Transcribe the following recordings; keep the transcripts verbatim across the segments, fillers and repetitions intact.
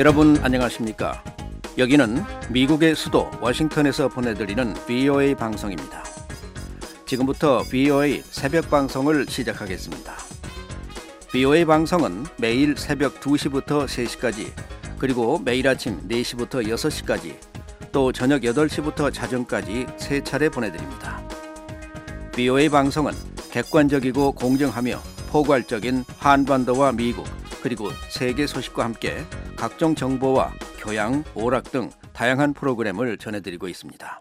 여러분 안녕하십니까? 여기는 미국의 수도 워싱턴에서 보내드리는 브이오에이 방송입니다. 지금부터 브이오에이 새벽 방송을 시작하겠습니다. 브이오에이 방송은 매일 새벽 두 시부터 세 시까지, 그리고 매일 아침 네 시부터 여섯 시까지, 또 저녁 여덟 시부터 자정까지 세 차례 보내드립니다. 브이오에이 방송은 객관적이고 공정하며 포괄적인 한반도와 미국, 그리고 세계 소식과 함께 각종 정보와 교양, 오락 등 다양한 프로그램을 전해드리고 있습니다.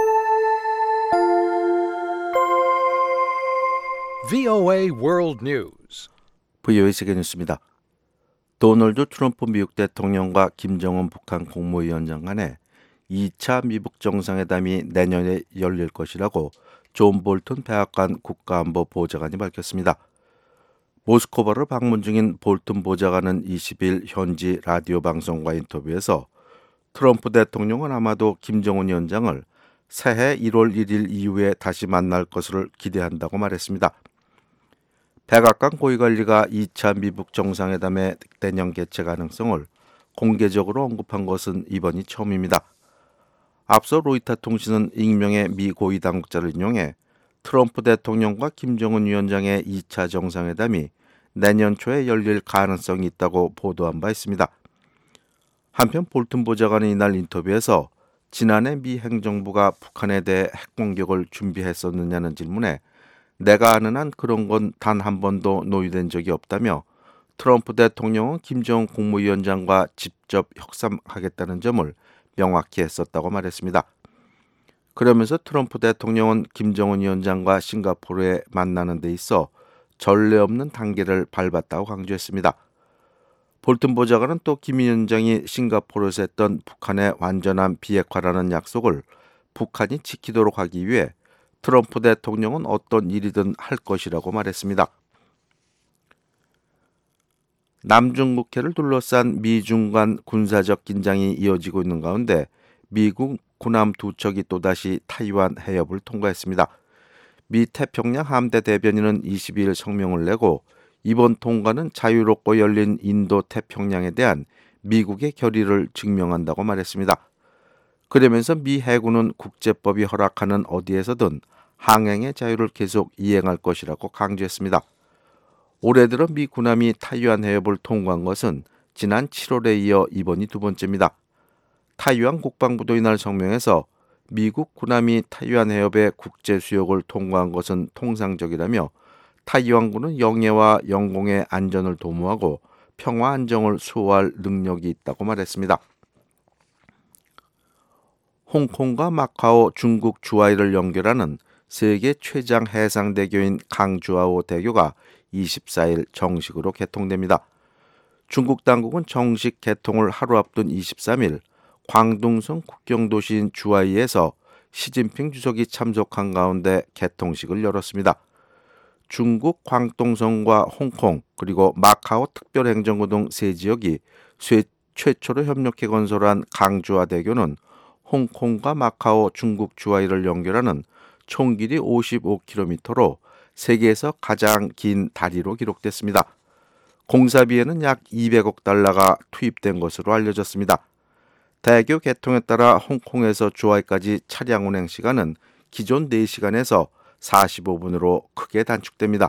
브이오에이 World News. 브이오에이 세계 뉴스입니다. 도널드 트럼프 미국 대통령과 김정은 북한 국무위원장 간에 이 차 미북 정상회담이 내년에 열릴 것이라고 존 볼튼 백악관 국가안보 보좌관이 밝혔습니다. 모스크바를 방문 중인 볼튼 보좌관은 이십 일 현지 라디오 방송과 인터뷰에서 트럼프 대통령은 아마도 김정은 위원장을 새해 일월 일일 이후에 다시 만날 것을 기대한다고 말했습니다. 백악관 고위관리가 이 차 미북 정상회담의 내년 개최 가능성을 공개적으로 언급한 것은 이번이 처음입니다. 앞서 로이터 통신은 익명의 미 고위 당국자를 인용해 트럼프 대통령과 김정은 위원장의 이 차 정상회담이 내년 초에 열릴 가능성이 있다고 보도한 바 있습니다. 한편 볼튼 보좌관은 이날 인터뷰에서 지난해 미 행정부가 북한에 대해 핵공격을 준비했었느냐는 질문에 내가 아는 한 그런 건 단 한 번도 논의된 적이 없다며 트럼프 대통령은 김정은 국무위원장과 직접 협상하겠다는 점을 명확히 했었다고 말했습니다. 그러면서 트럼프 대통령은 김정은 위원장과 싱가포르에 만나는 데 있어 전례 없는 단계를 밟았다고 강조했습니다. 볼튼 보좌관은 또 김 위원장이 싱가포르에서 했던 북한의 완전한 비핵화라는 약속을 북한이 지키도록 하기 위해 트럼프 대통령은 어떤 일이든 할 것이라고 말했습니다. 남중국해를 둘러싼 미중 간 군사적 긴장이 이어지고 있는 가운데 미국 군함 두 척이 또다시 타이완 해협을 통과했습니다. 미 태평양 함대 대변인은 이십 일 성명을 내고 이번 통과는 자유롭고 열린 인도 태평양에 대한 미국의 결의를 증명한다고 말했습니다. 그러면서 미 해군은 국제법이 허락하는 어디에서든 항행의 자유를 계속 이행할 것이라고 강조했습니다. 올해 들어 미 군함이 타이완 해협을 통과한 것은 지난 칠월에 이어 이번이 두 번째입니다. 타이완 국방부도 이날 성명에서 미국 군함이 타이완 해협의 국제 수역을 통과한 것은 통상적이라며 타이완군은 영해와 영공의 안전을 도모하고 평화 안정을 수호할 능력이 있다고 말했습니다. 홍콩과 마카오, 중국 주하이를 연결하는 세계 최장 해상대교인 강주하오 대교가 이십사 일 정식으로 개통됩니다. 중국 당국은 정식 개통을 하루 앞둔 이십삼 일 광둥성 국경도시인 주하이에서 시진핑 주석이 참석한 가운데 개통식을 열었습니다. 중국 광동성과 홍콩 그리고 마카오 특별행정구 등 세 지역이 최초로 협력해 건설한 강주하 대교는 홍콩과 마카오, 중국 주하이를 연결하는 총 길이 오십오 킬로미터로 세계에서 가장 긴 다리로 기록됐습니다. 공사비에는 약 이백억 달러가 투입된 것으로 알려졌습니다. 대교 개통에 따라 홍콩에서 주하이까지 차량 운행 시간은 기존 네 시간에서 사십오 분으로 크게 단축됩니다.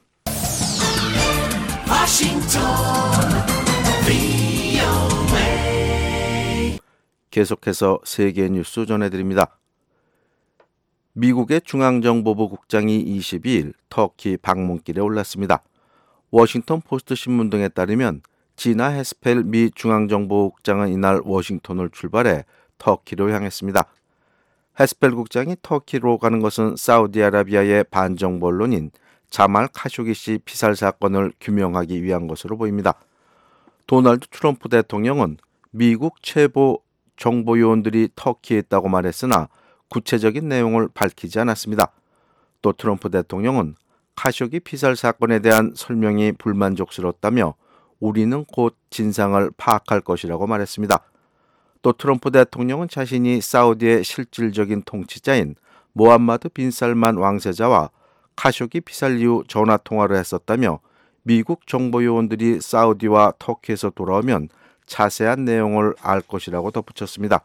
계속해서 세계 뉴스 전해드립니다. 미국의 중앙정보부 국장이 이십이 일 터키 방문길에 올랐습니다. 워싱턴 포스트 신문 등에 따르면 지나 헤스펠 미 중앙정보국장은 이날 워싱턴을 출발해 터키로 향했습니다. 헤스펠 국장이 터키로 가는 것은 사우디아라비아의 반정부 언론인 자말 카쇼기 씨 피살 사건을 규명하기 위한 것으로 보입니다. 도널드 트럼프 대통령은 미국 최고 정보요원들이 터키에 있다고 말했으나 구체적인 내용을 밝히지 않았습니다. 또 트럼프 대통령은 카쇼기 피살 사건에 대한 설명이 불만족스럽다며 우리는 곧 진상을 파악할 것이라고 말했습니다. 또 트럼프 대통령은 자신이 사우디의 실질적인 통치자인 모함마드 빈 살만 왕세자와 카쇼기 피살 이후 전화통화를 했었다며 미국 정보요원들이 사우디와 터키에서 돌아오면 자세한 내용을 알 것이라고 덧붙였습니다.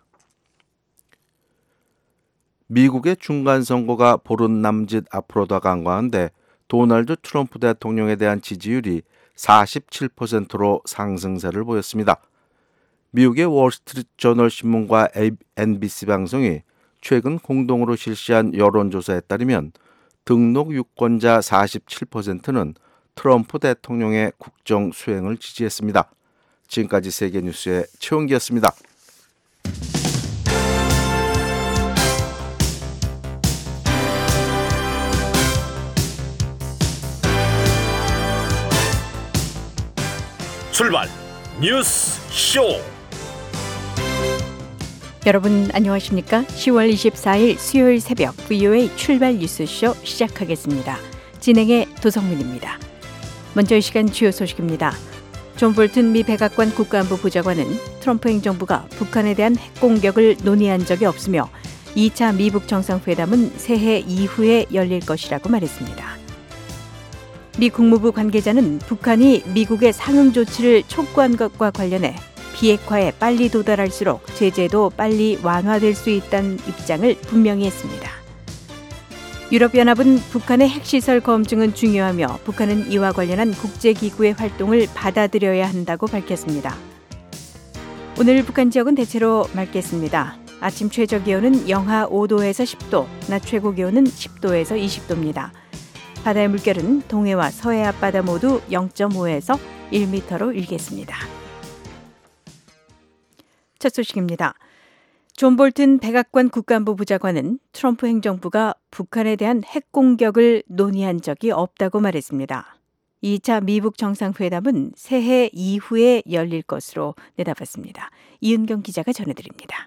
미국의 중간선거가 보름 남짓 앞으로 다가간 가운데 도널드 트럼프 대통령에 대한 지지율이 사십칠 퍼센트로 상승세를 보였습니다. 미국의 월스트리트저널 신문과 엔비씨 방송이 최근 공동으로 실시한 여론조사에 따르면 등록 유권자 사십칠 퍼센트는 트럼프 대통령의 국정 수행을 지지했습니다. 지금까지 세계뉴스의 최원기였습니다. 출발 뉴스 쇼. 여러분 안녕하십니까? 시월 이십사일 수요일 새벽 브이오에이 출발 뉴스쇼 시작하겠습니다. 진행의 도성민입니다. 먼저 이 시간 주요 소식입니다. 존 볼튼 미 백악관 국가안보 보좌관은 트럼프 행정부가 북한에 대한 핵 공격을 논의한 적이 없으며 이 차 미북 정상회담은 새해 이후에 열릴 것이라고 말했습니다. 미 국무부 관계자는 북한이 미국의 상응 조치를 촉구한 것과 관련해 비핵화에 빨리 도달할수록 제재도 빨리 완화될 수 있다는 입장을 분명히 했습니다. 유럽연합은 북한의 핵시설 검증은 중요하며 북한은 이와 관련한 국제기구의 활동을 받아들여야 한다고 밝혔습니다. 오늘 북한 지역은 대체로 맑겠습니다. 아침 최저기온은 영하 오도에서 십도, 낮 최고기온은 십도에서 이십도입니다. 바다의 물결은 동해와 서해 앞바다 모두 영점오에서 일 미터로 일겠습니다. 첫 소식입니다. 존 볼튼 백악관 국가안보 보좌관은 트럼프 행정부가 북한에 대한 핵 공격을 논의한 적이 없다고 말했습니다. 이 차 미북 정상회담은 새해 이후에 열릴 것으로 내다봤습니다. 이은경 기자가 전해드립니다.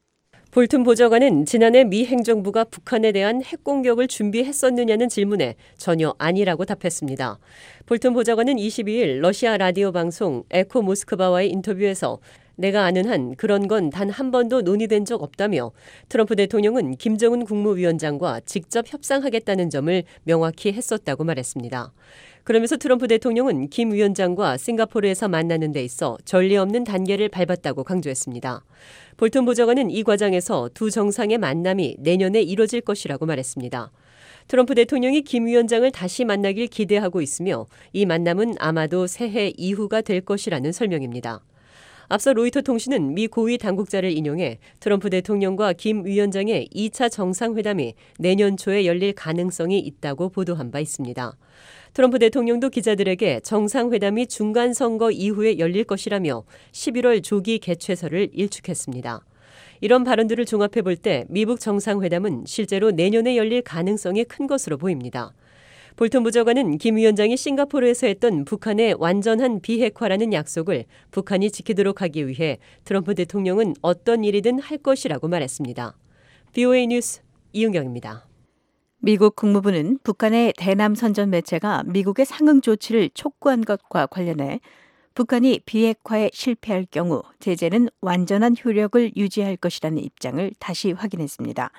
볼튼 보좌관은 지난해 미 행정부가 북한에 대한 핵 공격을 준비했었느냐는 질문에 전혀 아니라고 답했습니다. 볼튼 보좌관은 이십이일 러시아 라디오 방송 에코 모스크바와의 인터뷰에서 내가 아는 한 그런 건 단 한 번도 논의된 적 없다며 트럼프 대통령은 김정은 국무위원장과 직접 협상하겠다는 점을 명확히 했었다고 말했습니다. 그러면서 트럼프 대통령은 김 위원장과 싱가포르에서 만나는 데 있어 전례 없는 단계를 밟았다고 강조했습니다. 볼튼 보좌관은 이 과정에서 두 정상의 만남이 내년에 이뤄질 것이라고 말했습니다. 트럼프 대통령이 김 위원장을 다시 만나길 기대하고 있으며 이 만남은 아마도 새해 이후가 될 것이라는 설명입니다. 앞서 로이터 통신은 미 고위 당국자를 인용해 트럼프 대통령과 김 위원장의 이 차 정상회담이 내년 초에 열릴 가능성이 있다고 보도한 바 있습니다. 트럼프 대통령도 기자들에게 정상회담이 중간선거 이후에 열릴 것이라며 십일월 조기 개최설을 일축했습니다. 이런 발언들을 종합해 볼 때 미북 정상회담은 실제로 내년에 열릴 가능성이 큰 것으로 보입니다. 볼튼 보좌관은 김 위원장이 싱가포르에서 했던 북한의 완전한 비핵화라는 약속을 북한이 지키도록 하기 위해 트럼프 대통령은 어떤 일이든 할 것이라고 말했습니다. 브이오에이 뉴스 이은경입니다. 미국 국무부는 북한의 대남 선전 매체가 미국의 상응 조치를 촉구한 것과 관련해 북한이 비핵화에 실패할 경우 제재는 완전한 효력을 유지할 것이라는 입장을 다시 확인했습니다.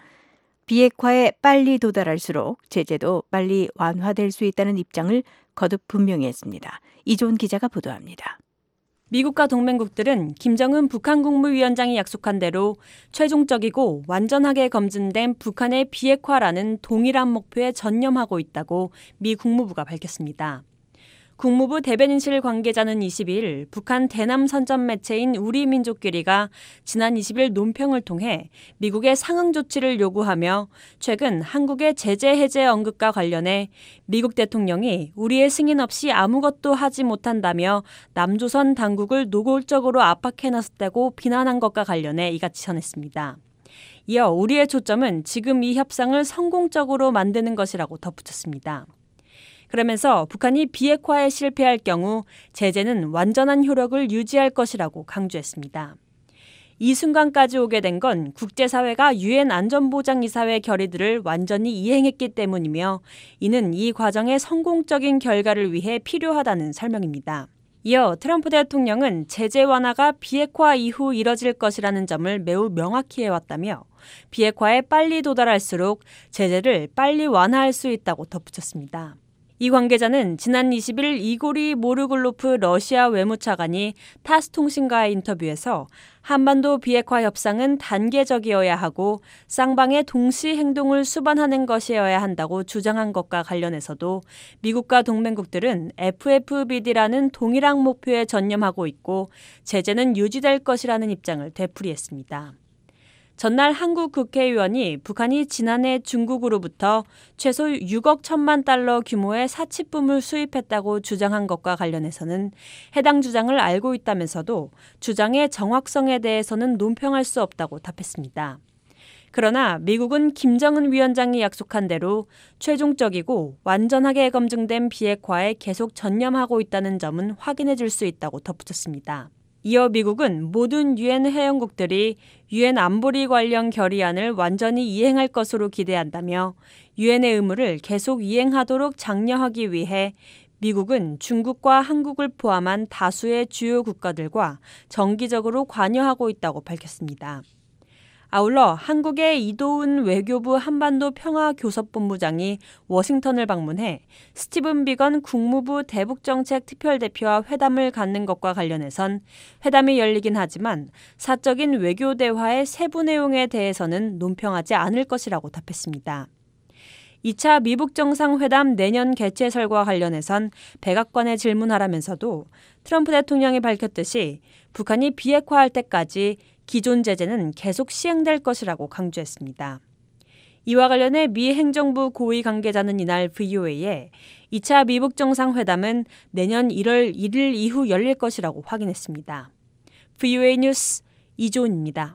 비핵화에 빨리 도달할수록 제재도 빨리 완화될 수 있다는 입장을 거듭 분명히 했습니다. 이조은 기자가 보도합니다. 미국과 동맹국들은 김정은 북한 국무위원장이 약속한 대로 최종적이고 완전하게 검증된 북한의 비핵화라는 동일한 목표에 전념하고 있다고 미 국무부가 밝혔습니다. 국무부 대변인실 관계자는 이십이일 북한 대남 선전 매체인 우리민족끼리가 지난 이십일 논평을 통해 미국의 상응 조치를 요구하며 최근 한국의 제재 해제 언급과 관련해 미국 대통령이 우리의 승인 없이 아무것도 하지 못한다며 남조선 당국을 노골적으로 압박해놨다고 비난한 것과 관련해 이같이 전했습니다. 이어 우리의 초점은 지금 이 협상을 성공적으로 만드는 것이라고 덧붙였습니다. 그러면서 북한이 비핵화에 실패할 경우 제재는 완전한 효력을 유지할 것이라고 강조했습니다. 이 순간까지 오게 된 건 국제사회가 유엔 안전보장이사회 결의들을 완전히 이행했기 때문이며 이는 이 과정의 성공적인 결과를 위해 필요하다는 설명입니다. 이어 트럼프 대통령은 제재 완화가 비핵화 이후 이뤄질 것이라는 점을 매우 명확히 해왔다며 비핵화에 빨리 도달할수록 제재를 빨리 완화할 수 있다고 덧붙였습니다. 이 관계자는 지난 이십 일 이고리 모르글로프 러시아 외무차관이 타스통신과의 인터뷰에서 한반도 비핵화 협상은 단계적이어야 하고 쌍방의 동시 행동을 수반하는 것이어야 한다고 주장한 것과 관련해서도 미국과 동맹국들은 에프에프비디라는 동일한 목표에 전념하고 있고 제재는 유지될 것이라는 입장을 되풀이했습니다. 전날 한국 국회의원이 북한이 지난해 중국으로부터 최소 육억 천만 달러 규모의 사치품을 수입했다고 주장한 것과 관련해서는 해당 주장을 알고 있다면서도 주장의 정확성에 대해서는 논평할 수 없다고 답했습니다. 그러나 미국은 김정은 위원장이 약속한 대로 최종적이고 완전하게 검증된 비핵화에 계속 전념하고 있다는 점은 확인해 줄 수 있다고 덧붙였습니다. 이어 미국은 모든 유엔 회원국들이 유엔 안보리 관련 결의안을 완전히 이행할 것으로 기대한다며 유엔의 의무를 계속 이행하도록 장려하기 위해 미국은 중국과 한국을 포함한 다수의 주요 국가들과 정기적으로 관여하고 있다고 밝혔습니다. 아울러 한국의 이도훈 외교부 한반도 평화교섭본부장이 워싱턴을 방문해 스티븐 비건 국무부 대북정책 특별대표와 회담을 갖는 것과 관련해선 회담이 열리긴 하지만 사적인 외교 대화의 세부 내용에 대해서는 논평하지 않을 것이라고 답했습니다. 이 차 미북 정상회담 내년 개최설과 관련해선 백악관에 질문하라면서도 트럼프 대통령이 밝혔듯이 북한이 비핵화할 때까지 기존 제재는 계속 시행될 것이라고 강조했습니다. 이와 관련해 미 행정부 고위 관계자는 이날 브이오에이에 이 차 미북 정상회담은 내년 일월 일일 이후 열릴 것이라고 확인했습니다. 브이오에이 뉴스 이조은입니다.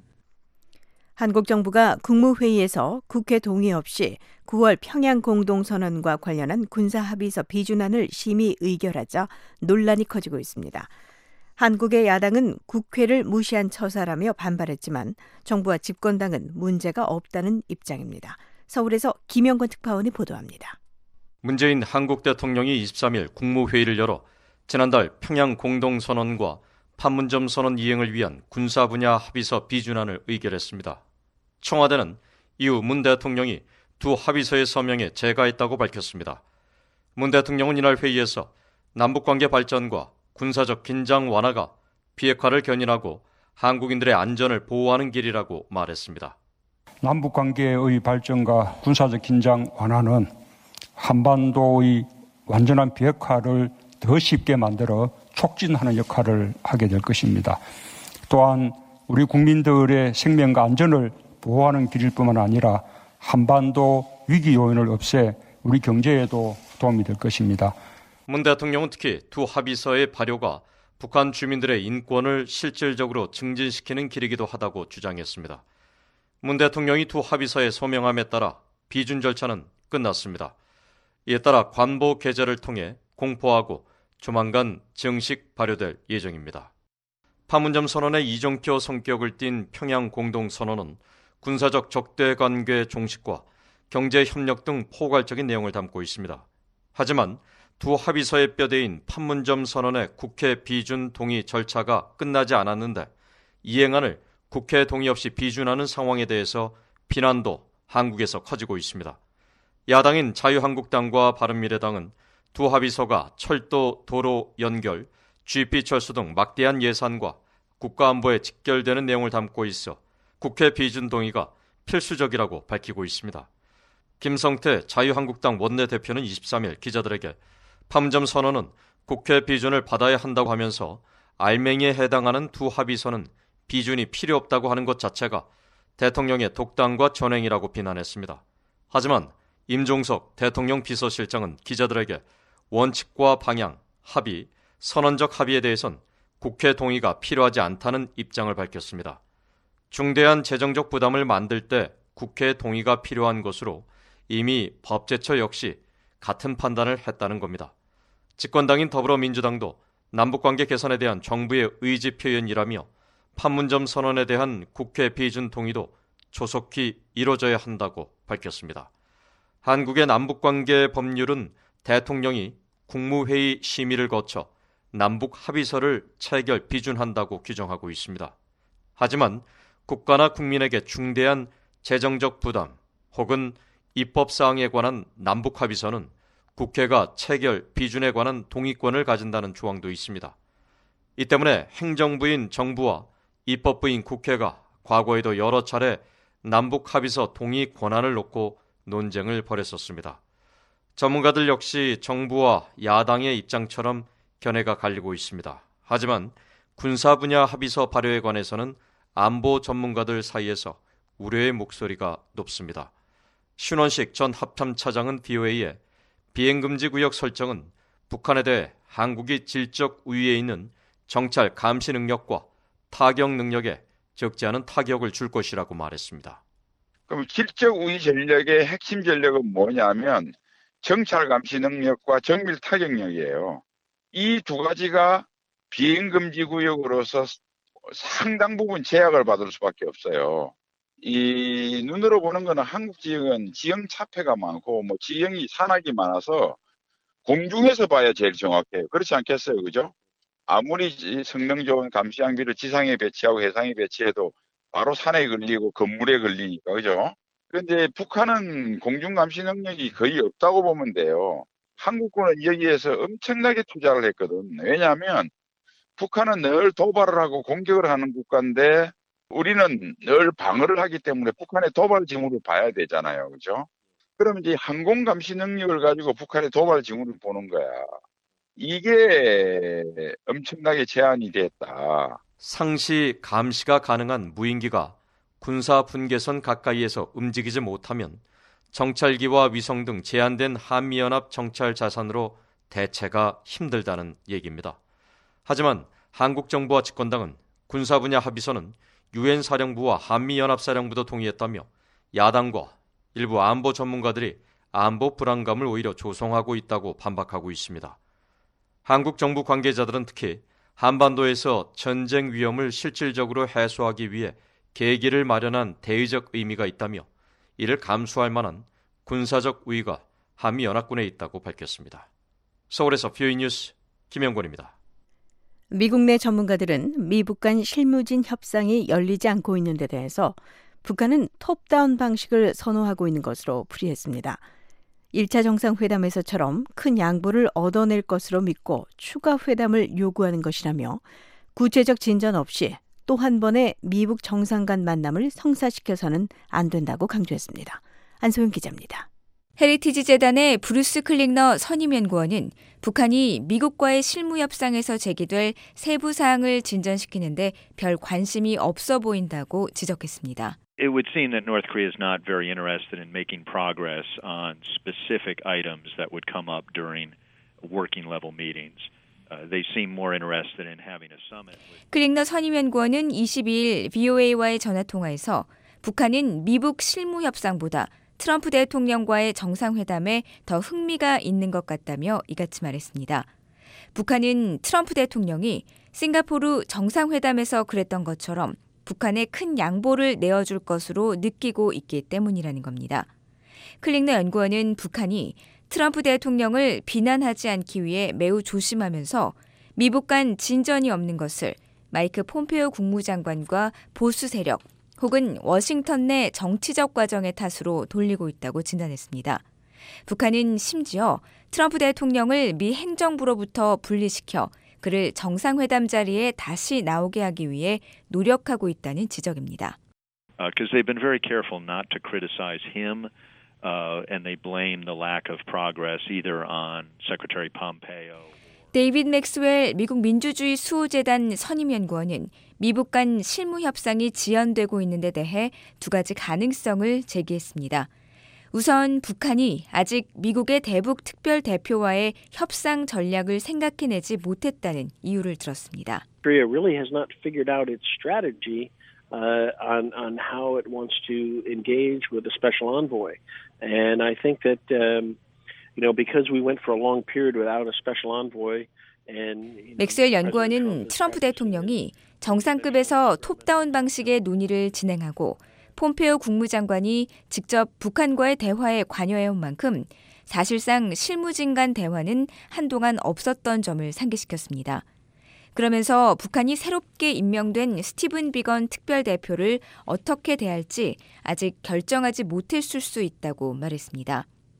한국 정부가 국무회의에서 국회 동의 없이 구월 평양 공동선언과 관련한 군사합의서 비준안을 심의 의결하자 논란이 커지고 있습니다. 한국의 야당은 국회를 무시한 처사라며 반발했지만 정부와 집권당은 문제가 없다는 입장입니다. 서울에서 김영건 특파원이 보도합니다. 문재인 한국 대통령이 이십삼일 국무회의를 열어 지난달 평양 공동선언과 판문점 선언 이행을 위한 군사 분야 합의서 비준안을 의결했습니다. 청와대는 이후 문 대통령이 두 합의서의 서명에 재가했다고 밝혔습니다. 문 대통령은 이날 회의에서 남북관계 발전과 군사적 긴장 완화가 비핵화를 견인하고 한국인들의 안전을 보호하는 길이라고 말했습니다. 남북관계의 발전과 군사적 긴장 완화는 한반도의 완전한 비핵화를 더 쉽게 만들어 촉진하는 역할을 하게 될 것입니다. 또한 우리 국민들의 생명과 안전을 보호하는 길일 뿐만 아니라 한반도 위기 요인을 없애 우리 경제에도 도움이 될 것입니다. 문 대통령은 특히 두 합의서의 발효가 북한 주민들의 인권을 실질적으로 증진시키는 길이기도 하다고 주장했습니다. 문 대통령이 두 합의서의 서명함에 따라 비준 절차는 끝났습니다. 이에 따라 관보 게재를 통해 공포하고 조만간 정식 발효될 예정입니다. 판문점 선언의 이정표 성격을 띤 평양 공동선언은 군사적 적대 관계 종식과 경제 협력 등 포괄적인 내용을 담고 있습니다. 하지만 두 합의서의 뼈대인 판문점 선언의 국회 비준 동의 절차가 끝나지 않았는데 이행안을 국회 동의 없이 비준하는 상황에 대해서 비난도 한국에서 커지고 있습니다. 야당인 자유한국당과 바른미래당은 두 합의서가 철도, 도로 연결, 지피 철수 등 막대한 예산과 국가안보에 직결되는 내용을 담고 있어 국회 비준 동의가 필수적이라고 밝히고 있습니다. 김성태 자유한국당 원내대표는 이십삼일 기자들에게 판문점 선언은 국회 비준을 받아야 한다고 하면서 알맹이에 해당하는 두 합의서는 비준이 필요 없다고 하는 것 자체가 대통령의 독단과 전횡이라고 비난했습니다. 하지만 임종석 대통령 비서실장은 기자들에게 원칙과 방향, 합의, 선언적 합의에 대해선 국회 동의가 필요하지 않다는 입장을 밝혔습니다. 중대한 재정적 부담을 만들 때 국회 동의가 필요한 것으로 이미 법제처 역시 같은 판단을 했다는 겁니다. 집권당인 더불어민주당도 남북관계 개선에 대한 정부의 의지 표현이라며 판문점 선언에 대한 국회 비준 동의도 조속히 이뤄져야 한다고 밝혔습니다. 한국의 남북관계 법률은 대통령이 국무회의 심의를 거쳐 남북 합의서를 체결 비준한다고 규정하고 있습니다. 하지만 국가나 국민에게 중대한 재정적 부담 혹은 입법사항에 관한 남북 합의서는 국회가 체결, 비준에 관한 동의권을 가진다는 조항도 있습니다. 이 때문에 행정부인 정부와 입법부인 국회가 과거에도 여러 차례 남북 합의서 동의 권한을 놓고 논쟁을 벌였었습니다. 전문가들 역시 정부와 야당의 입장처럼 견해가 갈리고 있습니다. 하지만 군사 분야 합의서 발효에 관해서는 안보 전문가들 사이에서 우려의 목소리가 높습니다. 신원식 전 합참차장은 비오에이에 비행금지 구역 설정은 북한에 대해 한국이 질적 우위에 있는 정찰 감시 능력과 타격 능력에 적지 않은 타격을 줄 것이라고 말했습니다. 그럼 질적 우위 전력의 핵심 전력은 뭐냐면 정찰 감시 능력과 정밀 타격력이에요. 이 두 가지가 비행금지 구역으로서 상당 부분 제약을 받을 수밖에 없어요. 이 눈으로 보는 거는 한국 지형은 지형 차폐가 많고 뭐 지형이 산악이 많아서 공중에서 봐야 제일 정확해요. 그렇지 않겠어요, 그죠? 아무리 성능 좋은 감시 장비를 지상에 배치하고 해상에 배치해도 바로 산에 걸리고 건물에 걸리니까, 그죠? 그런데 북한은 공중 감시 능력이 거의 없다고 보면 돼요. 한국군은 여기에서 엄청나게 투자를 했거든. 왜냐하면 북한은 늘 도발을 하고 공격을 하는 국가인데 우리는 늘 방어를 하기 때문에 북한의 도발 징후를 봐야 되잖아요. 그죠? 그러면 이제 항공 감시 능력을 가지고 북한의 도발 징후를 보는 거야. 이게 엄청나게 제한이 됐다. 상시 감시가 가능한 무인기가 군사 분계선 가까이에서 움직이지 못하면 정찰기와 위성 등 제한된 한미연합 정찰 자산으로 대체가 힘들다는 얘기입니다. 하지만 한국 정부와 집권당은 군사 분야 합의서는 유엔 사령부와 한미연합사령부도 동의했다며 야당과 일부 안보 전문가들이 안보 불안감을 오히려 조성하고 있다고 반박하고 있습니다. 한국 정부 관계자들은 특히 한반도에서 전쟁 위험을 실질적으로 해소하기 위해 계기를 마련한 대의적 의미가 있다며 이를 감수할 만한 군사적 우위가 한미연합군에 있다고 밝혔습니다. 서울에서 비오이 뉴스 김영권입니다. 미국 내 전문가들은 미북 간 실무진 협상이 열리지 않고 있는 데 대해서 북한은 톱다운 방식을 선호하고 있는 것으로 풀이했습니다. 일 차 정상회담에서처럼 큰 양보를 얻어낼 것으로 믿고 추가 회담을 요구하는 것이라며 구체적 진전 없이 또 한 번의 미북 정상 간 만남을 성사시켜서는 안 된다고 강조했습니다. 안소영 기자입니다. 헤리티지 재단의 브루스 클링너 선임연구원은 북한이 미국과의 실무 협상에서 제기될 세부 사항을 진전시키는데 별 관심이 없어 보인다고 지적했습니다. It would seem that North Korea is not very interested in making progress on specific items that would come up during working level meetings. Uh, they seem more interested in having a summit. 클링너 선임연구원은 이십이일 비오에이와의 전화통화에서 북한은 미북 실무 협상보다 트럼프 대통령과의 정상회담에 더 흥미가 있는 것 같다며 이같이 말했습니다. 북한은 트럼프 대통령이 싱가포르 정상회담에서 그랬던 것처럼 북한에 큰 양보를 내어줄 것으로 느끼고 있기 때문이라는 겁니다. 클링너 연구원은 북한이 트럼프 대통령을 비난하지 않기 위해 매우 조심하면서 미북 간 진전이 없는 것을 마이크 폼페오 국무장관과 보수 세력 혹은 워싱턴 내 정치적 과정의 탓으로 돌리고 있다고 진단했습니다. 북한은 심지어 트럼프 대통령을 미 행정부로부터 분리시켜 그를 정상회담 자리에 다시 나오게 하기 위해 노력하고 있다는 지적입니다. Because uh, they've been very careful not to criticize him, uh, and they blame the lack of progress either on Secretary Pompeo. 데이빗 맥스웰 미국 민주주의 수호재단 선임연구원은 미북 간 실무 협상이 지연되고 있는 데 대해 두 가지 가능성을 제기했습니다. 우선 북한이 아직 미국의 대북 특별 대표와의 협상 전략을 생각해내지 못했다는 이유를 들었습니다. Korea really has not figured out its strategy uh, on on how it wants to engage with the special envoy, and I think that um, you know because we went for a long period without a special envoy. 맥스웰 연구원은 트럼프 대통령이 정상급에서 톱다운 방식의 논의를 진행하고 폼페오 국무장관이 직접 북한과의 대화에 관여해온 만큼 사실상 실무진 간 대화는 한동안 없었던 점을 상기시켰습니다. 그러면서 북한이 새롭게 임명된 스티븐 비건 특별대표를 어떻게 대할지 아직 결정하지 못했을 수 있다고 말했습니다.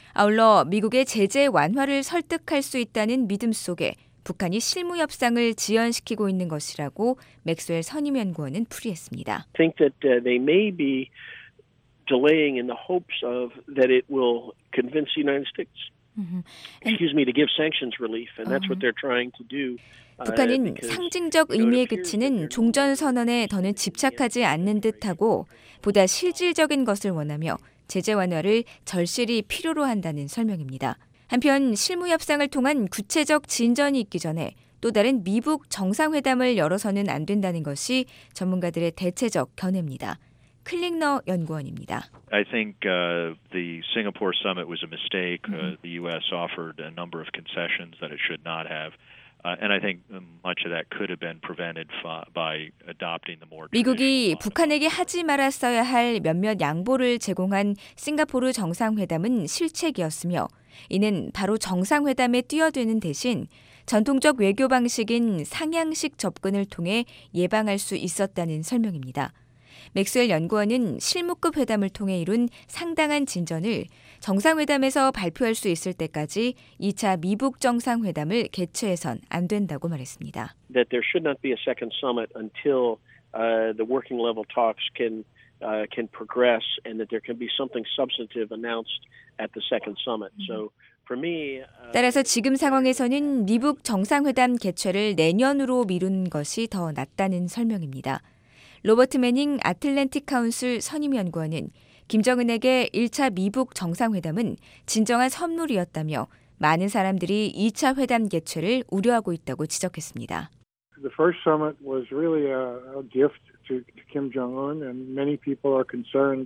아울러 미국의 제재 완화를 설득할 수 있다는 믿음 속에 북한이 실무 협상을 지연시키고 있는 것이라고 맥스웰 선임연구원은 풀이했습니다. I think that uh, they may be delaying in the hopes of that it will convince the United States. Mm-hmm. Excuse me, to give sanctions relief, and that's uh-huh. what they're trying to do. 북한은 상징적 의미에 그치는 종전선언에 더는 집착하지 않는 듯하고 보다 실질적인 것을 원하며 제재 완화를 절실히 필요로 한다는 설명입니다. 한편 실무 협상을 통한 구체적 진전이 있기 전에 또 다른 미북 정상회담을 열어서는 안 된다는 것이 전문가들의 대체적 견해입니다. 클링너 연구원입니다. I think uh, the Singapore summit was a mistake. Uh, the U S offered a number of concessions that it should not have. Uh, and I think much of that could have been prevented by adopting the more. 미국이 북한에게 하지 말았어야 할 몇몇 양보를 제공한 싱가포르 정상회담은 실책이었으며 이는 바로 정상회담에 뛰어드는 대신 전통적 외교 방식인 상향식 접근을 통해 예방할 수 있었다는 설명입니다. 맥스웰 연구원은 실무급 회담을 통해 이룬 상당한 진전을 정상회담에서 발표할 수 있을 때까지 이 차 미북 정상회담을 개최해선 안 된다고 말했습니다. That there should not be a second summit until uh, the working level talks can uh, can progress and that there can be something substantive announced at the second summit. So for me, uh, 따라서 지금 상황에서는 미북 정상회담 개최를 내년으로 미룬 것이 더 낫다는 설명입니다. 로버트 매닝 아틀랜틱 카운슬 선임연구원은 김정은에게 일 차 미북 정상회담은 진정한 선물이었다며 많은 사람들이 이 차 회담 개최를 우려하고 있다고 지적했습니다. The first summit was really a, a gift to, to Kim Jong-un, and many people are concerned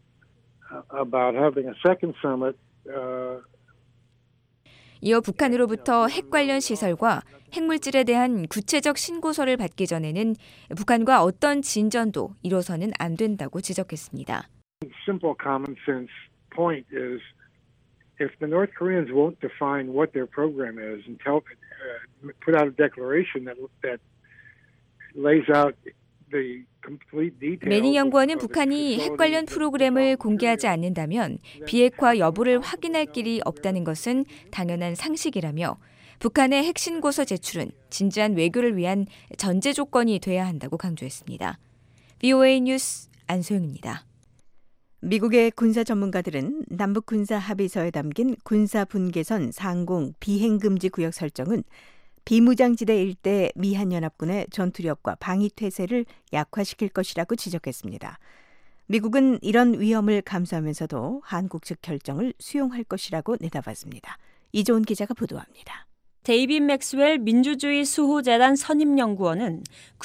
about having a second summit. Uh, 이어 북한으로부터 핵 관련 시설과 핵물질에 대한 구체적 신고서를 받기 전에는 북한과 어떤 진전도 이뤄서는 안 된다고 지적했습니다. Simple common sense point is if the North Koreans won't define what their program is and tell, uh, put out a declaration that that lays out the complete details. 매닝 연구원은 북한이 핵 관련 프로그램을 공개하지 않는다면 비핵화 여부를 확인할 길이 없다는 것은 당연한 상식이라며 북한의 핵 신고서 제출은 진지한 외교를 위한 전제 조건이 돼야 한다고 강조했습니다. 브이오에이 뉴스 안소영입니다. 미국의 군사 전문가들은 남북 군사 합의서에 담긴 군사 분계선 상공 비행금지 구역 설정은 비무장지대 일대 미한연합군의 전투력과 방위태세를 약화시킬 것이라고 지적했습니다. 미국은 이런 위험을 감수하면서도 한국 측 결정을 수용할 것이라고 내다봤습니다. 이조은 기자가 보도합니다. 데이빗 맥스웰 민주주의 수호재단 선임연구원은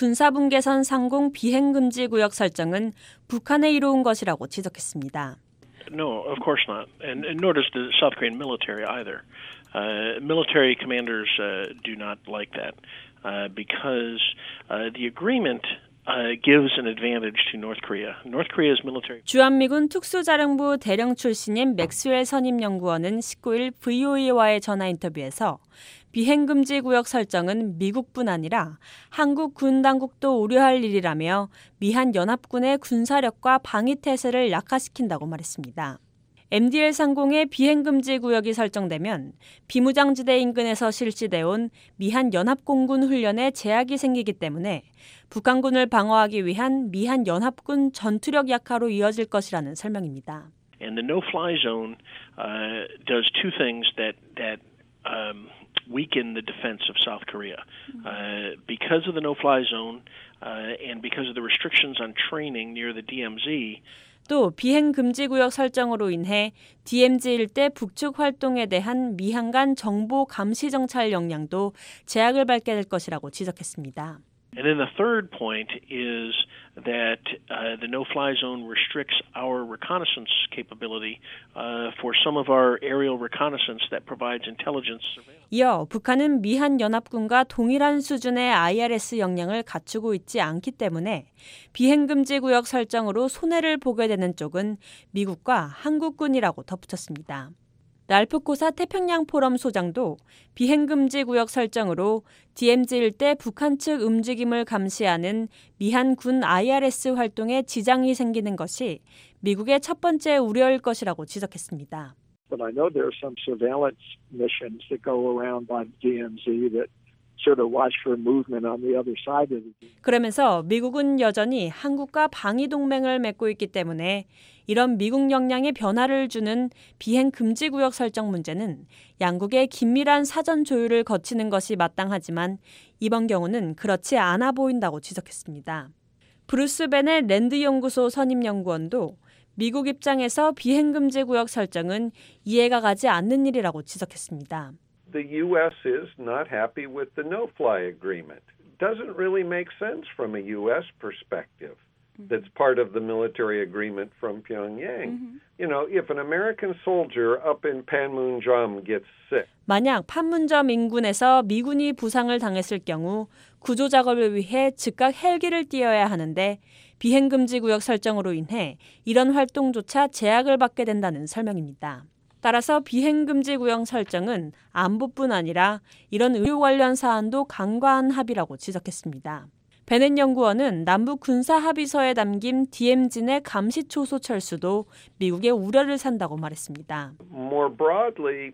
군사분계선 상공 비행금지 구역 설정은 북한에 이로운 것이라고 지적했습니다. No, of course not, and, and nor does the South Korean military either. Uh, military commanders uh, do not like that uh, because uh, the agreement uh, gives an advantage to North Korea. North Korea's military. 주한미군 특수자령부 대령 출신인 맥스웰 선임연구원은 십구일 브이오에이와의 전화 인터뷰에서 비행금지 구역 설정은 미국뿐 아니라 한국 군 당국도 우려할 일이라며 미한 연합군의 군사력과 방위태세를 약화시킨다고 말했습니다. 엠디엘 상공의 비행금지 구역이 설정되면 비무장지대 인근에서 실시돼 온 미한 연합공군 훈련에 제약이 생기기 때문에 북한군을 방어하기 위한 미한 연합군 전투력 약화로 이어질 것이라는 설명입니다. And the no-fly zone uh, does two things that that um, weaken the defense of South Korea. Uh, because of the no-fly zone uh, and because of the restrictions on training near the 디엠지. 또 비행금지구역 설정으로 인해 디엠지 일대 북측 활동에 대한 미한 간 정보 감시 정찰 역량도 제약을 받게 될 것이라고 지적했습니다. And then the third point is that uh, the no-fly zone restricts our reconnaissance capability uh, for some of our aerial reconnaissance that provides intelligence surveillance. 이어 북한은 미한 연합군과 동일한 수준의 아이알에스 역량을 갖추고 있지 않기 때문에 비행금지 구역 설정으로 손해를 보게 되는 쪽은 미국과 한국군이라고 덧붙였습니다. 랄프 코사 태평양 포럼 소장도 비행금지 구역 설정으로 디엠지 일대 북한 측 움직임을 감시하는 미한 군 아이알에스 활동에 지장이 생기는 것이 미국의 첫 번째 우려일 것이라고 지적했습니다. But I know there are some surveillance missions that go around by the D M Z that sort of watch for movement on the other side of the. 그러면서 미국은 여전히 한국과 방위 동맹을 맺고 있기 때문에 이런 미국 역량에 변화를 주는 비행 금지 구역 설정 문제는 양국의 긴밀한 사전 조율을 거치는 것이 마땅하지만 이번 경우는 그렇지 않아 보인다고 지적했습니다. 브루스 벤의 랜드 연구소 선임 연구원도 미국 입장에서 비행 금지 구역 설정은 이해가 가지 않는 일이라고 지적했습니다. The U S is not happy with the no-fly agreement. It doesn't really make sense from a U S perspective. That's part of the military agreement from Pyongyang. Mm-hmm. You know, if an American soldier up in Panmunjom gets sick. 만약 판문점 인근에서 미군이 부상을 당했을 경우 구조 작업을 위해 즉각 헬기를 띄워야 하는데 비행 금지 구역 설정으로 인해 이런 활동조차 제약을 받게 된다는 설명입니다. 따라서 비행 금지 구역 설정은 안보뿐 아니라 이런 의료 관련 사안도 간과한 합의라고 지적했습니다. 베넷 연구원은 남북 군사 합의서에 담긴 디엠지 내 감시 초소 철수도 미국의 우려를 산다고 말했습니다. More broadly,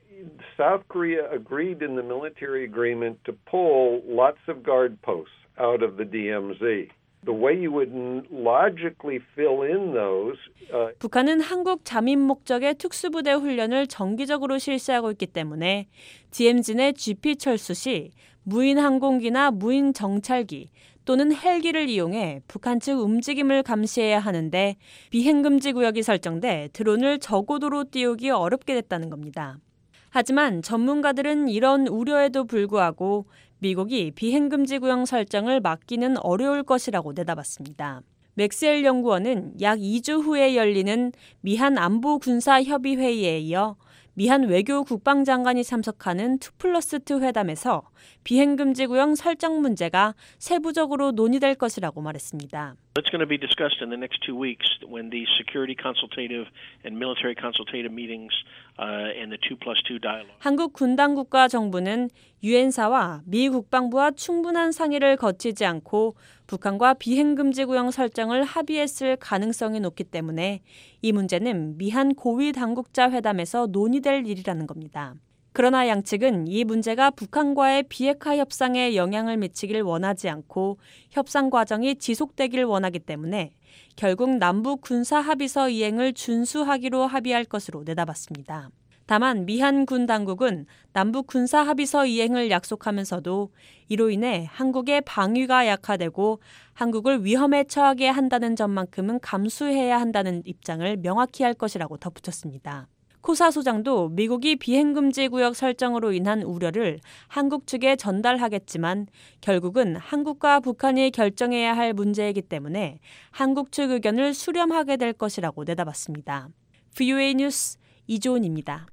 South Korea agreed in the military agreement to pull lots of guard posts out of the D M Z. The way you would logically fill in those. Uh... 북한은 한국 잠입 목적의 특수부대 훈련을 정기적으로 실시하고 있기 때문에 디엠지 내 지피 철수 시 무인 항공기나 무인 정찰기 또는 헬기를 이용해 북한 측 움직임을 감시해야 하는데 비행 금지 구역이 설정돼 드론을 저고도로 띄우기 어렵게 됐다는 겁니다. 하지만 전문가들은 이런 우려에도 불구하고 미국이 비행 금지 구역 설정을 막기는 어려울 것이라고 내다봤습니다. 맥스웰 연구원은 약 이 주 후에 열리는 미한 안보 군사 협의 회의에 이어 미한 외교 국방장관이 참석하는 투 플러스 투 회담에서 비행 금지 구역 설정 문제가 세부적으로 논의될 것이라고 말했습니다. It's going to be discussed in the next two weeks when the security consultative and military consultative meetings uh, and the two plus two dialogue. 한국 군 당국과 정부는 유엔사와 미 국방부와 충분한 상의를 거치지 않고 북한과 비행 금지 구역 설정을 합의했을 가능성이 높기 때문에 이 문제는 미한 고위 당국자 회담에서 논의될 일이라는 겁니다. 그러나 양측은 이 문제가 북한과의 비핵화 협상에 영향을 미치길 원하지 않고 협상 과정이 지속되길 원하기 때문에 결국 남북 군사 합의서 이행을 준수하기로 합의할 것으로 내다봤습니다. 다만 미한 군 당국은 남북 군사 합의서 이행을 약속하면서도 이로 인해 한국의 방위가 약화되고 한국을 위험에 처하게 한다는 점만큼은 감수해야 한다는 입장을 명확히 할 것이라고 덧붙였습니다. 코사 소장도 미국이 비행금지 구역 설정으로 인한 우려를 한국 측에 전달하겠지만 결국은 한국과 북한이 결정해야 할 문제이기 때문에 한국 측 의견을 수렴하게 될 것이라고 내다봤습니다. 브이오에이 뉴스 이조은입니다.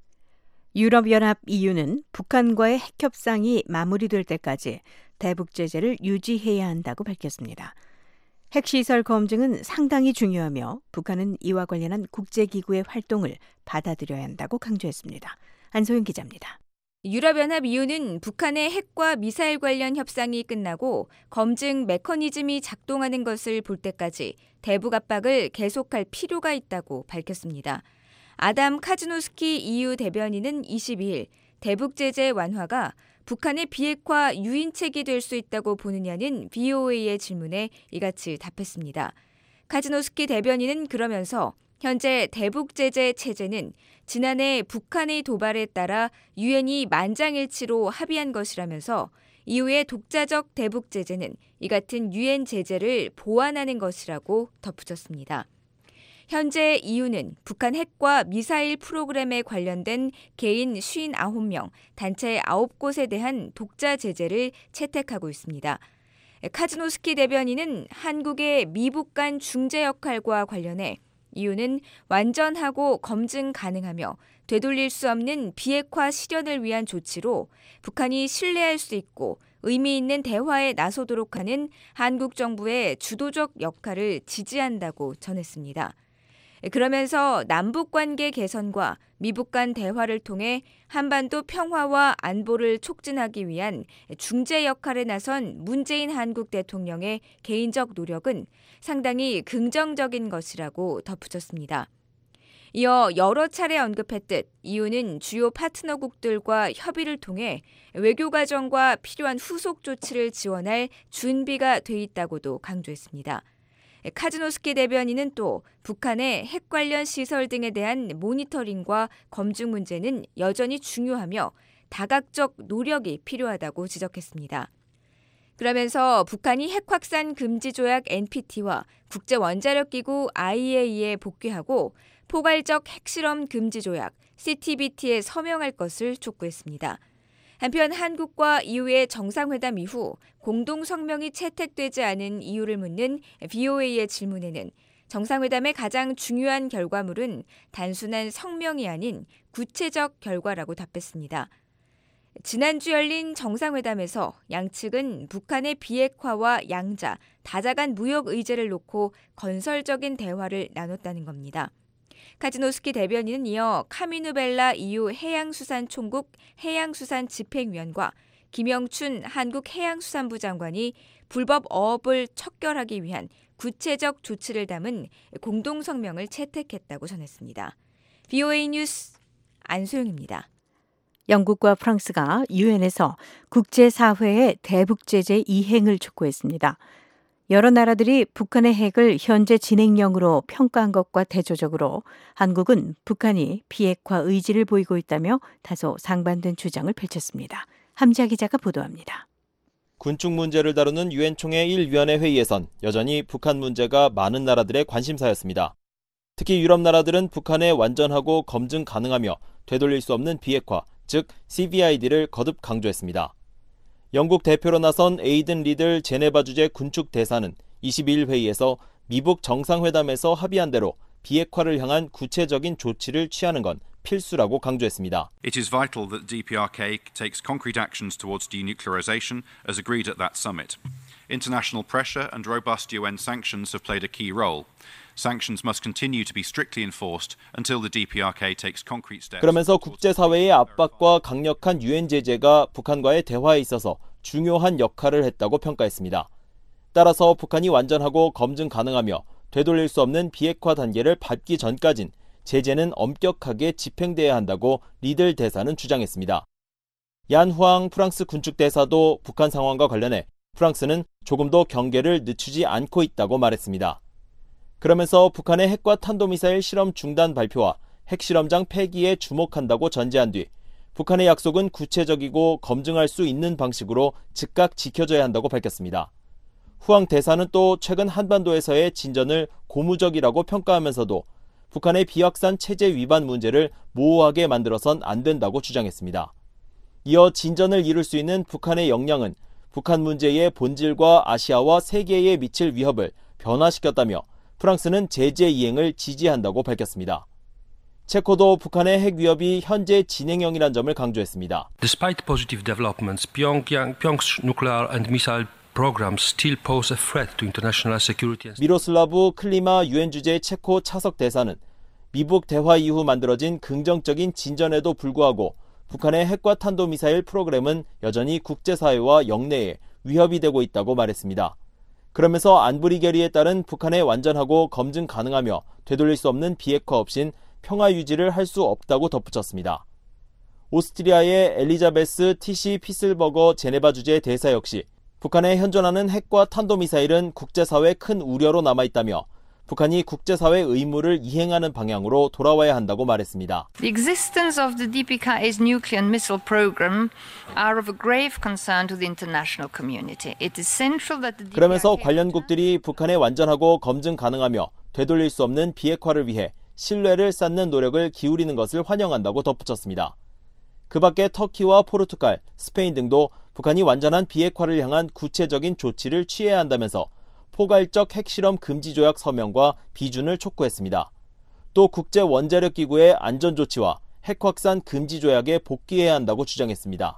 유럽연합 이유는 북한과의 핵협상이 마무리될 때까지 대북 제재를 유지해야 한다고 밝혔습니다. 핵시설 검증은 상당히 중요하며 북한은 이와 관련한 국제기구의 활동을 받아들여야 한다고 강조했습니다. 안소영 기자입니다. 유럽연합 이유는 북한의 핵과 미사일 관련 협상이 끝나고 검증 메커니즘이 작동하는 것을 볼 때까지 대북 압박을 계속할 필요가 있다고 밝혔습니다. 아담 카즈노스키 이유 대변인은 이십이일 대북 제재 완화가 북한의 비핵화 유인책이 될 수 있다고 보느냐는 브이오에이의 질문에 이같이 답했습니다. 카즈노스키 대변인은 그러면서 현재 대북 제재 체제는 지난해 북한의 도발에 따라 유엔이 만장일치로 합의한 것이라면서 이후에 독자적 대북 제재는 이 같은 유엔 제재를 보완하는 것이라고 덧붙였습니다. 현재 이유는 북한 핵과 미사일 프로그램에 관련된 개인 오십구 명, 단체 아홉 곳에 대한 독자 제재를 채택하고 있습니다. 카즈노스키 대변인은 한국의 미북 간 중재 역할과 관련해 이유는 완전하고 검증 가능하며 되돌릴 수 없는 비핵화 실현을 위한 조치로 북한이 신뢰할 수 있고 의미 있는 대화에 나서도록 하는 한국 정부의 주도적 역할을 지지한다고 전했습니다. 그러면서 남북관계 개선과 미북 간 대화를 통해 한반도 평화와 안보를 촉진하기 위한 중재 역할에 나선 문재인 한국 대통령의 개인적 노력은 상당히 긍정적인 것이라고 덧붙였습니다. 이어 여러 차례 언급했듯 이유는 주요 파트너국들과 협의를 통해 외교 과정과 필요한 후속 조치를 지원할 준비가 돼 있다고도 강조했습니다. 카즈노스키 대변인은 또 북한의 핵 관련 시설 등에 대한 모니터링과 검증 문제는 여전히 중요하며 다각적 노력이 필요하다고 지적했습니다. 그러면서 북한이 핵 확산 금지 조약 엔피티와 국제 원자력 기구 아이에이이에 복귀하고 포괄적 핵실험 금지 조약 씨티비티에 서명할 것을 촉구했습니다. 한편 한국과 이유의 정상회담 이후 공동 성명이 채택되지 않은 이유를 묻는 브이오에이의 질문에는 정상회담의 가장 중요한 결과물은 단순한 성명이 아닌 구체적 결과라고 답했습니다. 지난주 열린 정상회담에서 양측은 북한의 비핵화와 양자, 다자간 무역 의제를 놓고 건설적인 대화를 나눴다는 겁니다. 카즈노스키 대변인은 이어 카미누 벨라 이유 해양수산총국 해양수산집행위원과 김영춘 한국해양수산부 장관이 불법 어업을 척결하기 위한 구체적 조치를 담은 공동성명을 채택했다고 전했습니다. 브이오에이 뉴스 안소영입니다. 영국과 프랑스가 유엔에서 국제사회의 대북제재 이행을 촉구했습니다. 여러 나라들이 북한의 핵을 현재 진행형으로 평가한 것과 대조적으로 한국은 북한이 비핵화 의지를 보이고 있다며 다소 상반된 주장을 펼쳤습니다. 함지아 기자가 보도합니다. 군축 문제를 다루는 유엔 총회 일 위원회 회의에선 여전히 북한 문제가 많은 나라들의 관심사였습니다. 특히 유럽 나라들은 북한의 완전하고 검증 가능하며 되돌릴 수 없는 비핵화, 즉 씨브이아이디를 거듭 강조했습니다. 영국 대표로 나선 에이든 리들 제네바 주재 군축 대사는 이십이일 회의에서 미북 정상회담에서 합의한 대로 비핵화를 향한 구체적인 조치를 취하는 건 필수라고 강조했습니다. It is vital that the 디피아르케이 takes concrete actions towards denuclearization as agreed at that summit. International pressure and robust 유엔 sanctions have played a key role. Sanctions must continue to be strictly enforced until the 디피아르케이 takes concrete steps. 그러면서 국제사회의 압박과 강력한 유엔 제재가 북한과의 대화에 있어서 중요한 역할을 했다고 평가했습니다. 따라서 북한이 완전하고 검증 가능하며 되돌릴 수 없는 비핵화 단계를 밟기 전까진 제재는 엄격하게 집행돼야 한다고 리들 대사는 주장했습니다. 얀 후앙 프랑스 군축 대사도 북한 상황과 관련해 프랑스는 조금도 경계를 늦추지 않고 있다고 말했습니다. 그러면서 북한의 핵과 탄도미사일 실험 중단 발표와 핵실험장 폐기에 주목한다고 전제한 뒤 북한의 약속은 구체적이고 검증할 수 있는 방식으로 즉각 지켜져야 한다고 밝혔습니다. 후앙 대사는 또 최근 한반도에서의 진전을 고무적이라고 평가하면서도 북한의 비확산 체제 위반 문제를 모호하게 만들어선 안 된다고 주장했습니다. 이어 진전을 이룰 수 있는 북한의 역량은 북한 문제의 본질과 아시아와 세계에 미칠 위협을 변화시켰다며 프랑스는 제재 이행을 지지한다고 밝혔습니다. 체코도 북한의 핵 위협이 현재 진행형이란 점을 강조했습니다. Despite positive developments, Pyongyang, Pyongyang's nuclear and missile programs still pose a threat to international security. 미로슬라브 클리마 유엔 주재 체코 차석 대사는 미북 대화 이후 만들어진 긍정적인 진전에도 불구하고 북한의 핵과 탄도미사일 프로그램은 여전히 국제사회와 영내에 위협이 되고 있다고 말했습니다. 그러면서 안보리 결의에 따른 북한의 완전하고 검증 가능하며 되돌릴 수 없는 비핵화 없인 평화 유지를 할 수 없다고 덧붙였습니다. 오스트리아의 엘리자베스 티시 피슬버거 제네바 주재 대사 역시 북한의 현존하는 핵과 탄도미사일은 국제사회의 큰 우려로 남아있다며 북한이 국제사회 의무를 이행하는 방향으로 돌아와야 한다고 말했습니다. The existence of the 디피아르케이's nuclear and missile program are of a grave concern to the international community. It is central that the 그러면서 관련국들이 북한의 완전하고 검증 가능하며 되돌릴 수 없는 비핵화를 위해 신뢰를 쌓는 노력을 기울이는 것을 환영한다고 덧붙였습니다. 그 밖에 터키와 포르투갈, 스페인 등도 북한이 완전한 비핵화를 향한 구체적인 조치를 취해야 한다면서 포괄적 핵실험 금지 조약 서명과 비준을 촉구했습니다. 또 국제 원자력 기구의 안전 조치와 핵 확산 금지 조약에 복귀해야 한다고 주장했습니다.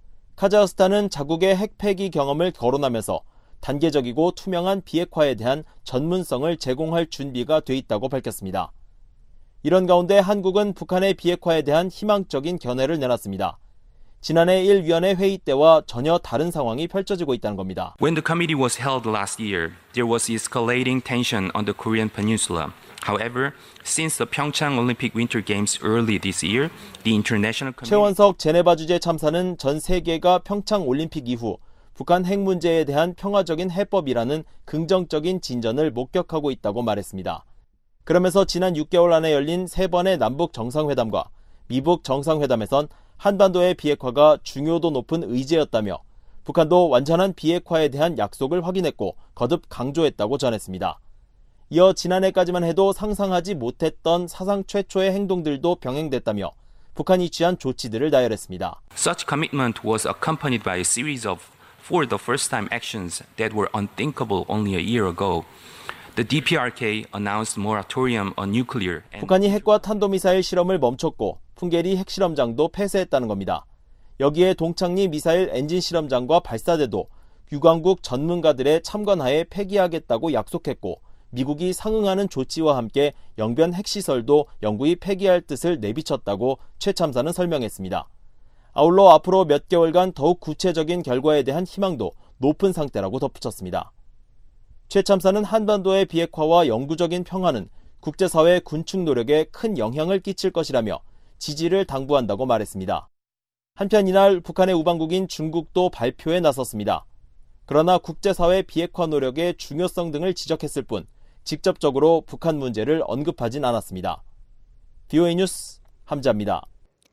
카자흐스탄은 자국의 핵 폐기 경험을 거론하면서 단계적이고 투명한 비핵화에 대한 전문성을 제공할 준비가 돼 있다고 밝혔습니다. 이런 가운데 한국은 북한의 비핵화에 대한 희망적인 견해를 내놨습니다. 지난해 일 위원회 회의 때와 전혀 다른 상황이 펼쳐지고 있다는 겁니다. When the committee was held last year, there was escalating tension on the Korean peninsula. However, since the Pyeongchang Olympic Winter Games early this year, the international community... 최원석 제네바 주재 참사는 전 세계가 평창 올림픽 이후 북한 핵 문제에 대한 평화적인 해법이라는 긍정적인 진전을 목격하고 있다고 말했습니다. 그러면서 지난 육 개월 안에 열린 세 번의 남북 정상회담과 미북 정상회담에선 한반도의 비핵화가 중요도 높은 의제였다며 북한도 완전한 비핵화에 대한 약속을 확인했고 거듭 강조했다고 전했습니다. 이어 지난해까지만 해도 상상하지 못했던 사상 최초의 행동들도 병행됐다며 북한이 취한 조치들을 나열했습니다. Such commitment was accompanied by a series of for the first time actions that were unthinkable only a year ago. The 디피아르케이 announced moratorium on nuclear. 북한이 핵과 탄도미사일 실험을 멈췄고 풍계리 핵실험장도 폐쇄했다는 겁니다. 여기에 동창리 미사일 엔진 실험장과 발사대도 유관국 전문가들의 참관하에 폐기하겠다고 약속했고 미국이 상응하는 조치와 함께 영변 핵시설도 영구히 폐기할 뜻을 내비쳤다고 최 참사는 설명했습니다. 아울러 앞으로 몇 개월간 더욱 구체적인 결과에 대한 희망도 높은 상태라고 덧붙였습니다. 최 참사는 한반도의 비핵화와 영구적인 평화는 국제사회 군축 노력에 큰 영향을 끼칠 것이라며 지지를 당부한다고 말했습니다. 한편 이날 북한의 우방국인 중국도 발표에 나섰습니다. 그러나 국제사회 비핵화 노력의 중요성 등을 지적했을 뿐 직접적으로 북한 문제를 언급하진 않았습니다. 비오에이 뉴스 함자입니다.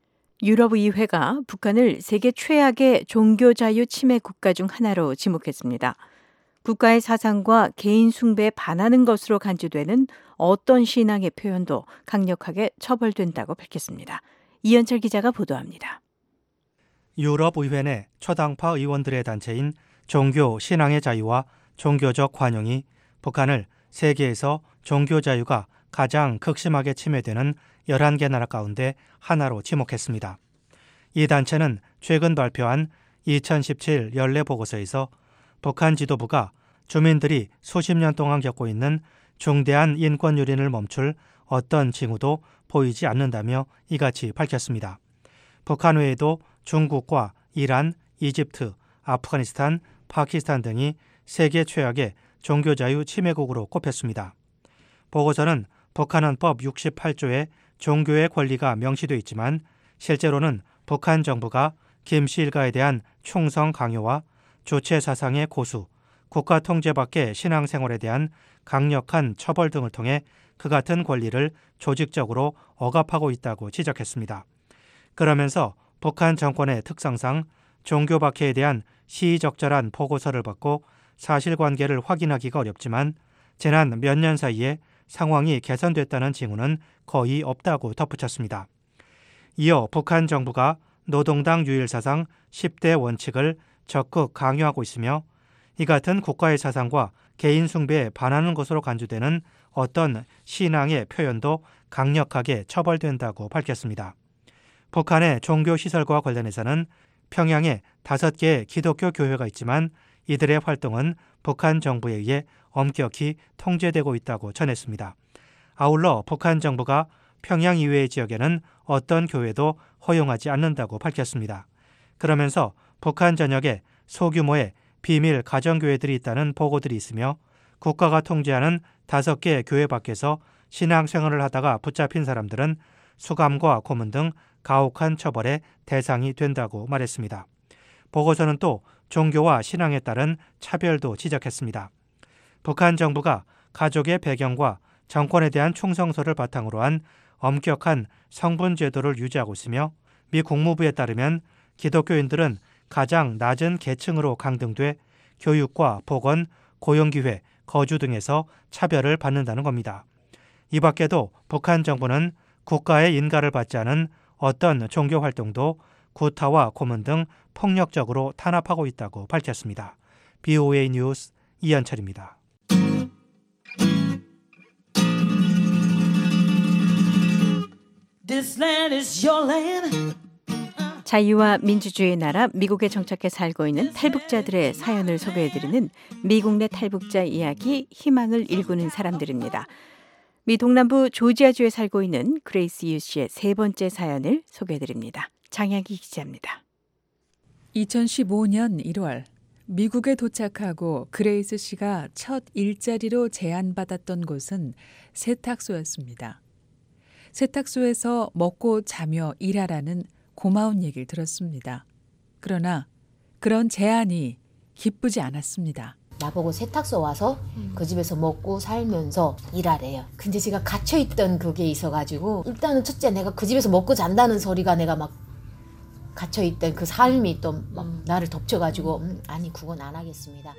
유럽의회가 북한을 세계 최악의 종교자유 침해 국가 중 하나로 지목했습니다. 국가의 사상과 개인 숭배에 반하는 것으로 간주되는 어떤 신앙의 표현도 강력하게 처벌된다고 밝혔습니다. 이현철 기자가 보도합니다. 유럽의회 내 초당파 의원들의 단체인 종교 신앙의 자유와 종교적 관용이 북한을 세계에서 종교 자유가 가장 극심하게 침해되는 열한 개 나라 가운데 하나로 지목했습니다. 이 단체는 최근 발표한 이천십칠 연례 보고서에서 북한 지도부가 주민들이 수십 년 동안 겪고 있는 중대한 인권 유린을 멈출 어떤 징후도 보이지 않는다며 이같이 밝혔습니다. 북한 외에도 중국과 이란, 이집트, 아프가니스탄, 파키스탄 등이 세계 최악의 종교자유 침해국으로 꼽혔습니다. 보고서는 북한 헌법 육십팔 조에 종교의 권리가 명시되어 있지만 실제로는 북한 정부가 김씨 일가에 대한 충성 강요와 주체 사상의 고수, 국가 통제 밖의 신앙생활에 대한 강력한 처벌 등을 통해 그 같은 권리를 조직적으로 억압하고 있다고 지적했습니다. 그러면서 북한 정권의 특성상 종교 박해에 대한 시의적절한 보고서를 받고 사실관계를 확인하기가 어렵지만 지난 몇 년 사이에 상황이 개선됐다는 징후는 거의 없다고 덧붙였습니다. 이어 북한 정부가 노동당 유일사상 십 대 원칙을 적극 강요하고 있으며 이 같은 국가의 사상과 개인 숭배에 반하는 것으로 간주되는 어떤 신앙의 표현도 강력하게 처벌된다고 밝혔습니다. 북한의 종교시설과 관련해서는 평양에 다섯 개의 기독교 교회가 있지만 이들의 활동은 북한 정부에 의해 엄격히 통제되고 있다고 전했습니다. 아울러 북한 정부가 평양 이외의 지역에는 어떤 교회도 허용하지 않는다고 밝혔습니다. 그러면서 북한 전역에 소규모의 비밀 가정교회들이 있다는 보고들이 있으며 국가가 통제하는 다섯 개 교회 밖에서 신앙생활을 하다가 붙잡힌 사람들은 수감과 고문 등 가혹한 처벌의 대상이 된다고 말했습니다. 보고서는 또 종교와 신앙에 따른 차별도 지적했습니다. 북한 정부가 가족의 배경과 정권에 대한 충성서를 바탕으로 한 엄격한 성분 제도를 유지하고 있으며 미 국무부에 따르면 기독교인들은 가장 낮은 계층으로 강등돼 교육과 보건, 고용기회, 거주 등에서 차별을 받는다는 겁니다. 이 밖에도 북한 정부는 국가의 인가를 받지 않은 어떤 종교 활동도 구타와 고문 등 폭력적으로 탄압하고 있다고 밝혔습니다. 비오에이 뉴스 이현철입니다. This land is your land. 자유와 민주주의의 나라 미국에 정착해 살고 있는 탈북자들의 사연을 소개해드리는 미국 내 탈북자 이야기 희망을 일구는 사람들입니다. 미 동남부 조지아주에 살고 있는 그레이스 유 씨의 세 번째 사연을 소개해드립니다. 장혁이 기자입니다. 이천십오 년 일월 미국에 도착하고 그레이스 씨가 첫 일자리로 제안받았던 곳은 세탁소였습니다. 세탁소에서 먹고 자며 일하라는 고마운 얘기를 들었습니다. 그러나 그런 제안이 기쁘지 않았습니다. 나보고 세탁소 와서 음. 그 집에서 먹고 살면서 일하래요. 근데 제가 갇혀있던 그게 있어가지고 일단은 첫째 내가 그 집에서 먹고 잔다는 소리가 내가 막 갇혀있던 그 삶이 또 막 음. 나를 덮쳐가지고 음, 아니 그건 안 하겠습니다.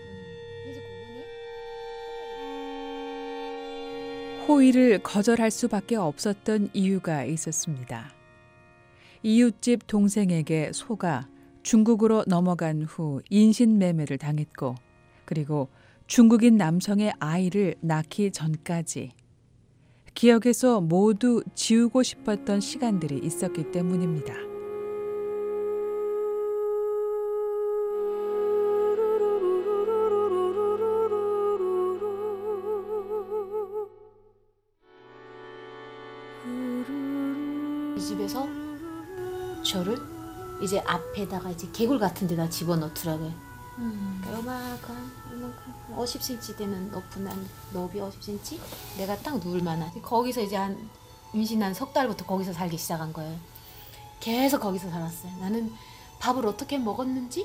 호의를 거절할 수밖에 없었던 이유가 있었습니다. 이웃집 동생에게 속아 중국으로 넘어간 후 인신매매를 당했고 그리고 중국인 남성의 아이를 낳기 전까지 기억에서 모두 지우고 싶었던 시간들이 있었기 때문입니다. 이 집에서 저를 이제 앞에다가 이제 개굴 같은 데다 집어넣더라고요. 음. 요만큼, 요만큼 오십 센티미터 되는 높은 한 너비 오십 센티미터? 내가 딱 누울 만한. 거기서 이제 한 임신한 석 달부터 거기서 살기 시작한 거예요. 계속 거기서 살았어요. 나는 밥을 어떻게 먹었는지,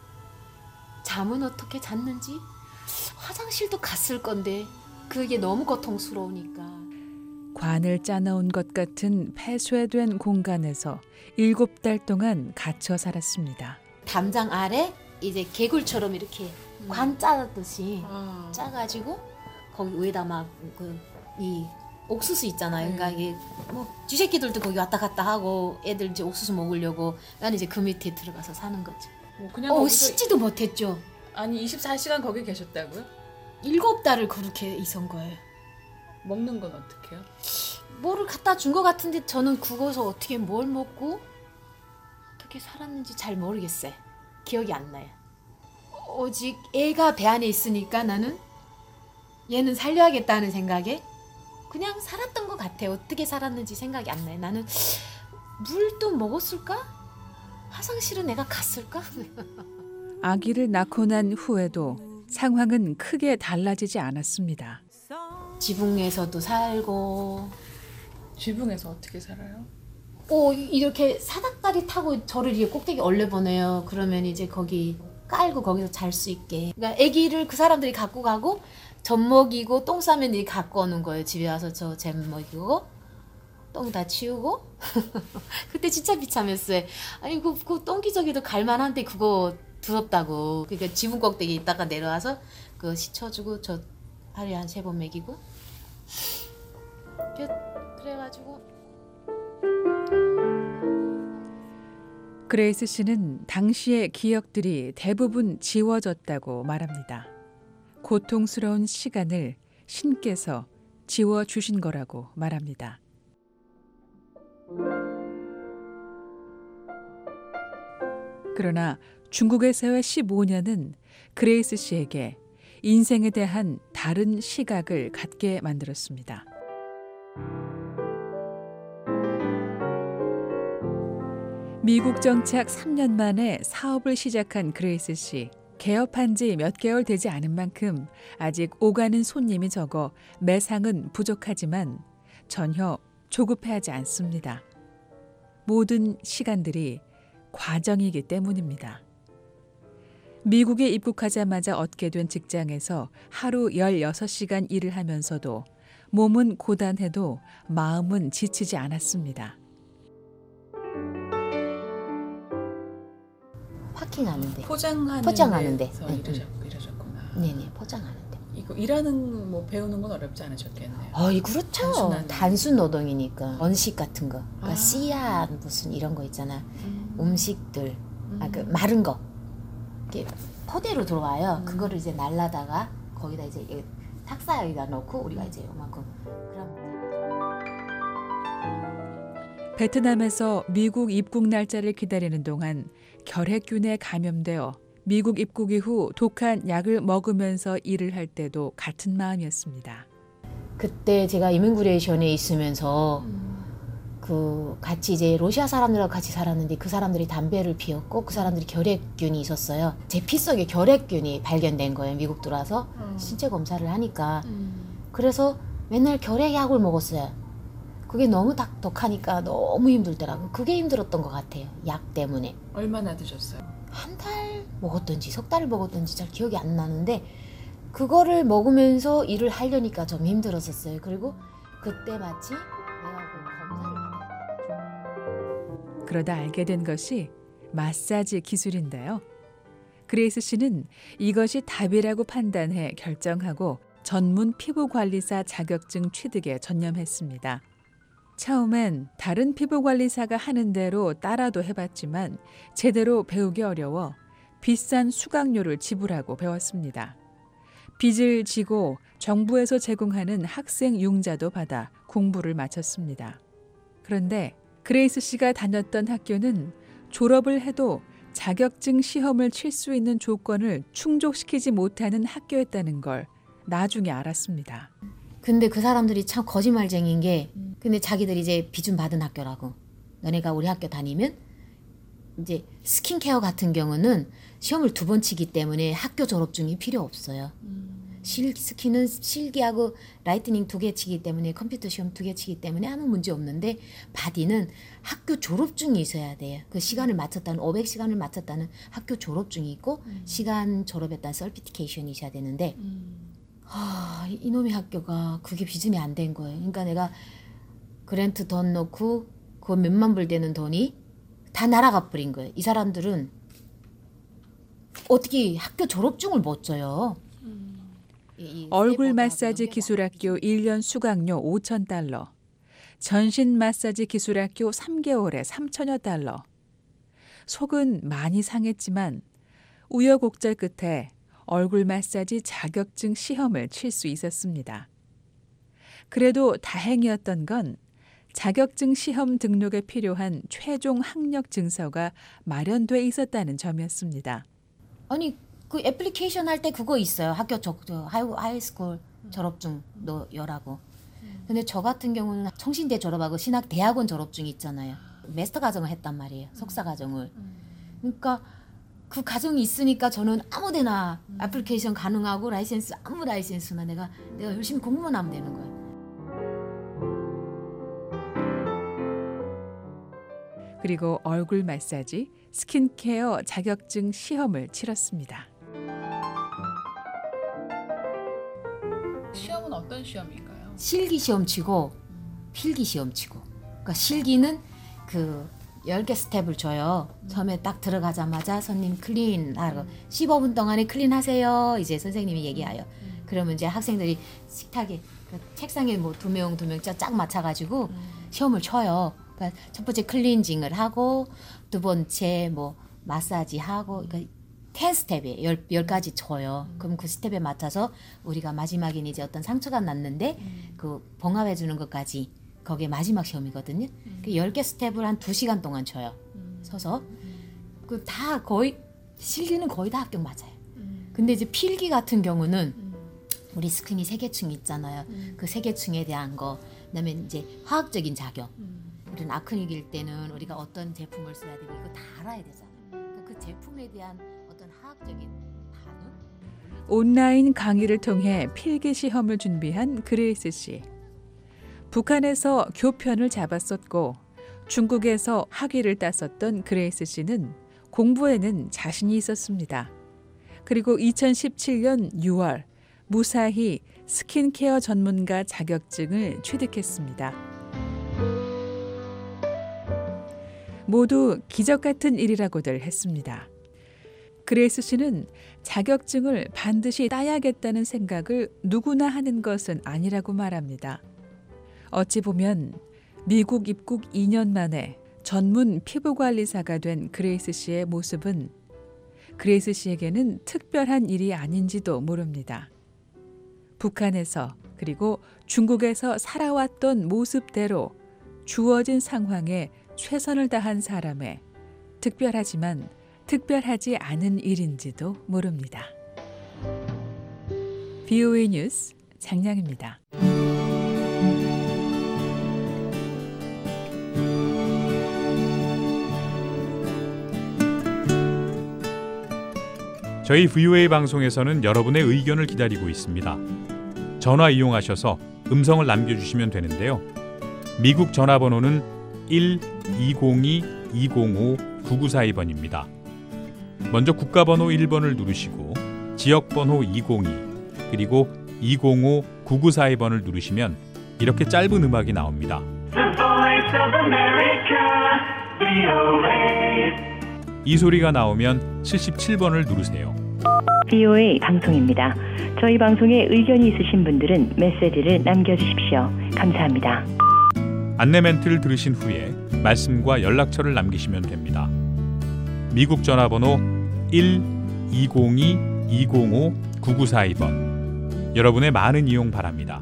잠은 어떻게 잤는지, 화장실도 갔을 건데 그게 너무 고통스러우니까. 관을 짜놓은 것 같은 폐쇄된 공간에서 일곱 달 동안 갇혀 살았습니다. 담장 아래 이제 개굴처럼 이렇게 음. 관 짜듯이 아. 짜가지고 거기 위에다 막 그 이 옥수수 있잖아요. 네. 그러니까 이게 뭐 쥐새끼들도 거기 왔다 갔다 하고 애들 이제 옥수수 먹으려고 나는 이제 그 밑에 들어가서 사는 거죠. 뭐 그냥 어, 씻지도 못했죠. 아니 이십사 시간 거기 계셨다고요? 일곱 달을 그렇게 있은 거예요. 먹는 건 어떻게 해요? 뭐를 갖다 준 것 같은데 저는 그거서 어떻게 뭘 먹고 어떻게 살았는지 잘 모르겠어요. 기억이 안 나요. 오직 애가 배 안에 있으니까 나는 얘는 살려야겠다는 생각에 그냥 살았던 것 같아요. 어떻게 살았는지 생각이 안 나요. 나는 물도 먹었을까? 화장실은 내가 갔을까? 아기를 낳고 난 후에도 상황은 크게 달라지지 않았습니다. 지붕에서도 살고. 지붕에서 어떻게 살아요? 오, 이렇게 사닥다리 타고 저를 이렇게 꼭대기 올려보내요. 그러면 이제 거기 깔고 거기서 잘 수 있게. 그러니까 아기를 그 사람들이 갖고 가고 젖 먹이고 똥 싸면 이 갖고 오는 거예요. 집에 와서 저 젖 먹이고 똥 다 치우고. 그때 진짜 비참했어요. 아니 그, 그 똥기저귀도 갈만한데 그거 두렵다고. 그러니까 지붕 꼭대기 있다가 내려와서 그거 씻어주고 저 하루에 한 세 번 먹이고. 그래가지고 그레이스 씨는 당시의 기억들이 대부분 지워졌다고 말합니다. 고통스러운 시간을 신께서 지워주신 거라고 말합니다. 그러나 중국에서의 십오 년은 그레이스 씨에게 인생에 대한 다른 시각을 갖게 만들었습니다. 미국 정착 삼 년 만에 사업을 시작한 그레이스 씨. 개업한 지 몇 개월 되지 않은 만큼 아직 오가는 손님이 적어 매상은 부족하지만 전혀 조급해하지 않습니다. 모든 시간들이 과정이기 때문입니다. 미국에 입국하자마자 얻게 된 직장에서 하루 열여섯 시간 일을 하면서도 몸은 고단해도 마음은 지치지 않았습니다. 파킹하는데. 포장하는 포장하는데. 데서 일하셨, 일하셨구나. 네네, 포장하는데. 이거 일하는 뭐 배우는 건 어렵지 않으셨겠네요. 어이 그렇죠. 단순한 단순 노동이니까 언식 같은 거, 그러니까 아. 씨앗 무슨 이런 거 있잖아. 음. 음식들, 음. 아, 그 마른 거. 이렇게 포대로 들어와요. 음. 그거를 이제 날라다가 거기다 이제 탁사에다 넣고 우리가 이제 요만큼 그럼. 베트남에서 미국 입국 날짜를 기다리는 동안 결핵균에 감염되어 미국 입국 이후 독한 약을 먹으면서 일을 할 때도 같은 마음이었습니다. 그때 제가 이민그레이션에 있으면서 음. 그 같이 이제 러시아 사람들하고 같이 살았는데 그 사람들이 담배를 피웠고 그 사람들이 결핵균이 있었어요. 제 피 속에 결핵균이 발견된 거예요. 미국 들어와서 음. 신체 검사를 하니까. 음. 그래서 맨날 결핵약을 먹었어요. 그게 너무 독하니까 너무 힘들더라고요. 그게 힘들었던 것 같아요. 약 때문에. 얼마나 드셨어요? 한 달 먹었던지 석 달을 먹었던지 잘 기억이 안 나는데 그거를 먹으면서 일을 하려니까 좀 힘들었었어요. 그리고 그때 마치 그러다 알게 된 것이 마사지 기술인데요. 그레이스 씨는 이것이 답이라고 판단해 결정하고 전문 피부관리사 자격증 취득에 전념했습니다. 처음엔 다른 피부관리사가 하는 대로 따라도 해봤지만 제대로 배우기 어려워 비싼 수강료를 지불하고 배웠습니다. 빚을 지고 정부에서 제공하는 학생 융자도 받아 공부를 마쳤습니다. 그런데 그레이스 씨가 다녔던 학교는 졸업을 해도 자격증 시험을 칠 수 있는 조건을 충족시키지 못하는 학교였다는 걸 나중에 알았습니다. 근데 그 사람들이 참 거짓말쟁이인 게 근데 자기들이 이제 비준 받은 학교라고. 너네가 우리 학교 다니면 이제 스킨케어 같은 경우는 시험을 두 번 치기 때문에 학교 졸업증이 필요 없어요. 실, 스킨은 실기하고 라이트닝 두 개 치기 때문에 컴퓨터 시험 두 개 치기 때문에 아무 문제 없는데 바디는 학교 졸업증이 있어야 돼요. 그 시간을 마쳤다는 오백 시간을 마쳤다는 학교 졸업증이 있고 음. 시간 졸업했다는 서티피케이션이 있어야 되는데 음. 하, 이놈의 학교가 그게 비즘이 안 된 거예요. 그러니까 내가 그랜트 돈 넣고 그 몇만 불 되는 돈이 다 날아가 버린 거예요. 이 사람들은 어떻게 학교 졸업증을 못 줘요. 얼굴 마사지 기술학교 일 년 수강료 오천 달러, 전신 마사지 기술학교 삼 개월에 삼천여 달러. 속은 많이 상했지만 우여곡절 끝에 얼굴 마사지 자격증 시험을 칠 수 있었습니다. 그래도 다행이었던 건 자격증 시험 등록에 필요한 최종 학력 증서가 마련돼 있었다는 점이었습니다. 아니 그 애플리케이션 할 때 그거 있어요. 학교 저, 저 하이, 하이스쿨 졸업증 넣으라고. 근데 저 같은 경우는 성신대 졸업하고 신학 대학원 졸업증이 있잖아요. 마스터 과정을 했단 말이에요. 석사 과정을. 그러니까 그 과정이 있으니까 저는 아무데나 애플리케이션 가능하고 라이센스 아무 라이센스나 내가 내가 열심히 공부만 하면 되는 거예요. 그리고 얼굴 마사지, 스킨케어 자격증 시험을 치렀습니다. 시험은 어떤 시험인가요? 실기 시험 치고 필기 시험 치고. 그러니까 실기는 그 열 개 스텝을 줘요. 음. 처음에 딱 들어가자마자 손님 클린 하고 음. 십오 분 동안에 클린 하세요. 이제 선생님이 얘기해요. 음. 그러면 이제 학생들이 식탁에 그 책상에 뭐 두 명 두 명 짝 맞춰가지고 음. 시험을 쳐요. 그러니까 첫 번째 클렌징을 하고 두 번째 뭐 마사지 하고 그러니까 텐 스텝이에요. 열, 열 가지 쳐요. 음. 그럼 그 스텝에 맞춰서 우리가 마지막에는 이제 어떤 상처가 났는데 음. 그 봉합해 주는 것까지 거기에 마지막 시험이거든요. 음. 그 열 개 스텝을 한 두 시간 동안 쳐요. 음. 서서. 음. 그 다 거의 실기는 거의 다 합격 맞아요. 음. 근데 이제 필기 같은 경우는 음. 우리 스크린이 세 개 층이 있잖아요. 음. 그 세 개 층에 대한 거 그다음에 이제 화학적인 작용. 음. 우리는 아크릴일 때는 우리가 어떤 제품을 써야 되고 이거 다 알아야 되잖아요. 그러니까 그 제품에 대한 어떤 화학적인 반응? 온라인 강의를 통해 필기 시험을 준비한 그레이스 씨. 북한에서 교편을 잡았었고 중국에서 학위를 땄었던 그레이스 씨는 공부에는 자신이 있었습니다. 그리고 이천십칠 년 유월 무사히 스킨케어 전문가 자격증을 취득했습니다. 모두 기적 같은 일이라고들 했습니다. 그레이스 씨는 자격증을 반드시 따야겠다는 생각을 누구나 하는 것은 아니라고 말합니다. 어찌 보면 미국 입국 이 년 만에 전문 피부관리사가 된 그레이스 씨의 모습은 그레이스 씨에게는 특별한 일이 아닌지도 모릅니다. 북한에서 그리고 중국에서 살아왔던 모습대로 주어진 상황에 최선을 다한 사람의 특별하지만 특별하지 않은 일인지도 모릅니다. 비오에이 뉴스 장량입니다. 저희 브이오에이 방송에서는 여러분의 의견을 기다리고 있습니다. 전화 이용하셔서 음성을 남겨주시면 되는데요. 미국 전화번호는 일 이공이 이공오 구구사이 번입니다. 먼저 국가번호 일 번을 누르시고 지역번호 이공이 그리고 이공오 구구사이 번을 누르시면 이렇게 짧은 음악이 나옵니다. 이 소리가 나오면 칠십칠 번을 누르세요. 브이오에이 방송입니다. 저희 방송에 의견이 있으신 분들은 메시지를 남겨주십시오. 감사합니다. 안내 멘트를 들으신 후에 말씀과 연락처를 남기시면 됩니다. 미국 전화번호 일 이공이 이공오 구구사이 번. 여러분의 많은 이용 바랍니다.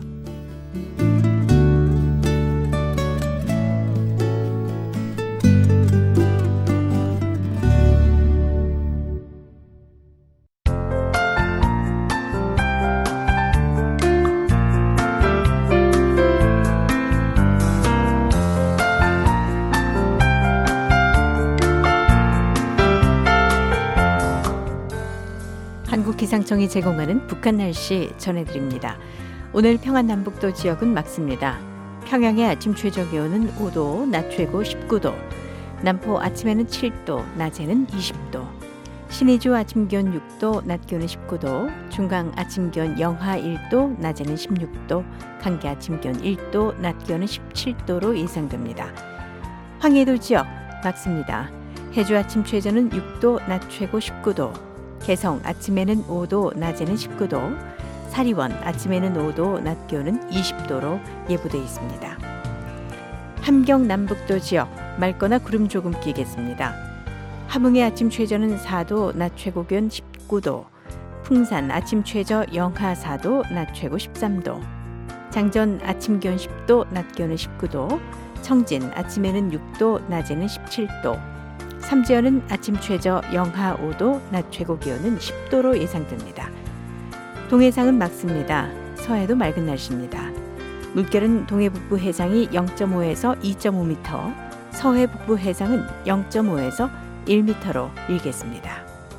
한국기상청이 제공하는 북한 날씨 전해드립니다. 오늘 평안남북도 지역은 맑습니다. 평양의 아침 최저 기온은 오 도, 낮 최고 십구 도, 남포 아침에는 칠 도, 낮에는 이십 도, 신의주 아침 기온 육 도, 낮 기온은 십구 도, 중강 아침 기온 영하 일 도, 낮에는 십육 도, 강계 아침 기온 일 도, 낮 기온은 십칠 도로 예상됩니다. 황해도 지역 맑습니다. 해주 아침 최저는 육 도, 낮 최고 십구 도, 개성 아침에는 오 도, 낮에는 십구 도, 사리원 아침에는 오 도, 낮 기온은 이십 도로 예보돼 있습니다. 함경 남북도 지역 맑거나 구름 조금 끼겠습니다. 함흥의 아침 최저는 사 도, 낮 최고 기온 십구 도, 풍산 아침 최저 영하 사 도, 낮 최고 십삼 도, 장전 아침 기온 십 도, 낮 기온은 십구 도, 청진 아침에는 육 도, 낮에는 십칠 도, 삼지연은 아침 최저 영하 오 도, 낮 최고 기온은 십 도로 예상됩니다. 동해상은 맑습니다. 서해도 맑은 날씨입니다. 물결은 동해 북부 해상이 영 점 오에서 이 점 오 미터, 서해 북부 해상은 영 점 오에서 일 미터로 일겠습니다.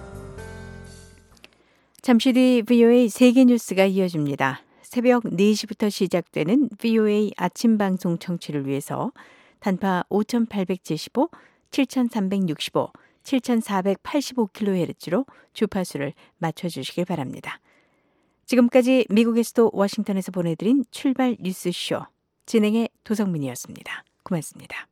잠시 뒤 브이오에이 세계 뉴스가 이어집니다. 새벽 네 시부터 시작되는 브이오에이 아침 방송 청취를 위해서 단파 오천팔백칠십오, 칠천삼백육십오, 칠천사백팔십오 킬로헤르츠로 주파수를 맞춰주시길 바랍니다. 지금까지 미국에서도 워싱턴에서 보내드린 출발 뉴스쇼 진행의 도성민이었습니다. 고맙습니다.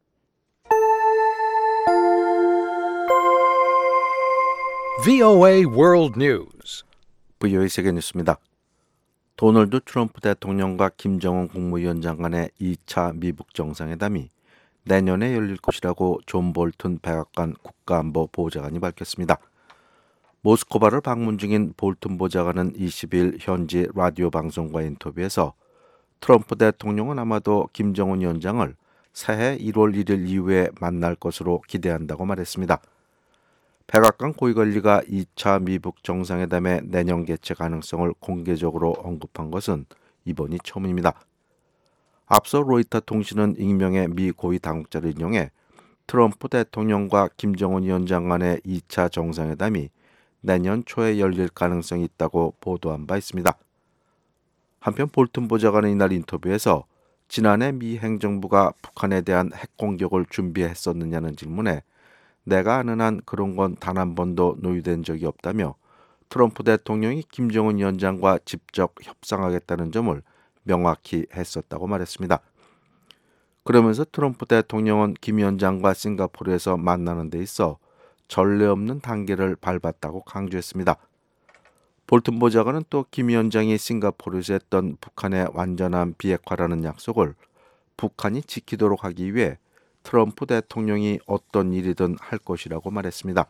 브이오에이 World News. 브이오에이 세계 뉴스입니다. 도널드 트럼프 대통령과 김정은 국무위원장 간의 이 차 미북 정상회담이 내년에 열릴 것이라고 존 볼튼 백악관 국가안보 보좌관이 밝혔습니다. 모스크바를 방문 중인 볼튼 보좌관은 이십 일 현지 라디오 방송과 인터뷰에서 트럼프 대통령은 아마도 김정은 위원장을 새해 일월 일일 이후에 만날 것으로 기대한다고 말했습니다. 백악관 고위관리가 이 차 미북 정상회담의 내년 개최 가능성을 공개적으로 언급한 것은 이번이 처음입니다. 앞서 로이터 통신은 익명의 미 고위 당국자를 인용해 트럼프 대통령과 김정은 위원장 간의 이 차 정상회담이 내년 초에 열릴 가능성이 있다고 보도한 바 있습니다. 한편 볼튼 보좌관은 이날 인터뷰에서 지난해 미 행정부가 북한에 대한 핵 공격을 준비했었느냐는 질문에 내가 아는 한 그런 건 단 한 번도 노유된 적이 없다며 트럼프 대통령이 김정은 위원장과 직접 협상하겠다는 점을 명확히 했었다고 말했습니다. 그러면서 트럼프 대통령은 김 위원장과 싱가포르에서 만나는 데 있어 전례 없는 단계를 밟았다고 강조했습니다. 볼튼 보좌관은 또 김 위원장이 싱가포르에서 했던 북한의 완전한 비핵화라는 약속을 북한이 지키도록 하기 위해 트럼프 대통령이 어떤 일이든 할 것이라고 말했습니다.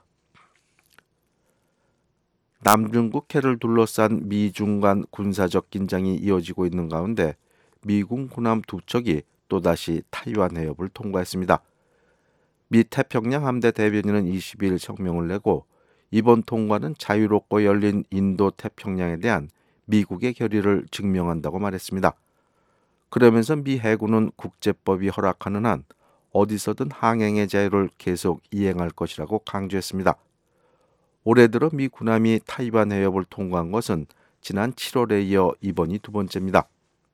남중국 해를 둘러싼 미중 간 군사적 긴장이 이어지고 있는 가운데 미군 군함 두 척이 또다시 타이완 해협을 통과했습니다. 미 태평양 함대 대변인은 이십 일 성명을 내고 이번 통과는 자유롭고 열린 인도 태평양에 대한 미국의 결의를 증명한다고 말했습니다. 그러면서 미 해군은 국제법이 허락하는 한 어디서든 항행의 자유를 계속 이행할 것이라고 강조했습니다. 올해 들어 미 군함이 타이완 해협을 통과한 것은 지난 칠월에 이어 이번이 두 번째입니다.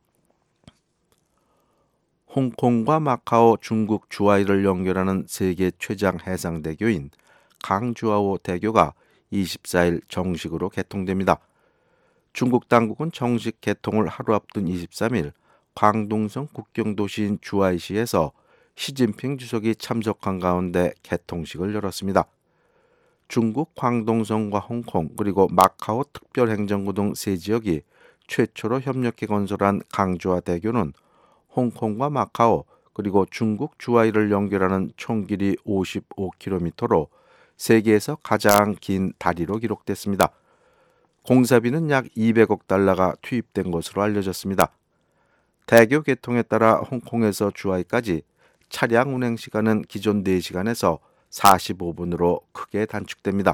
홍콩과 마카오, 중국 주하이를 연결하는 세계 최장 해상대교인 강주하오 대교가 이십사일 정식으로 개통됩니다. 중국 당국은 정식 개통을 하루 앞둔 이십삼일 광동성 국경도시인 주하이시에서 시진핑 주석이 참석한 가운데 개통식을 열었습니다. 중국 광동성과 홍콩 그리고 마카오 특별행정구 등 세 지역이 최초로 협력해 건설한 강주하 대교는 홍콩과 마카오 그리고 중국 주하이를 연결하는 총 길이 오십오 킬로미터로 세계에서 가장 긴 다리로 기록됐습니다. 공사비는 약 이백억 달러가 투입된 것으로 알려졌습니다. 대교 개통에 따라 홍콩에서 주하이까지 차량 운행 시간은 기존 네 시간에서 사십오 분으로 크게 단축됩니다.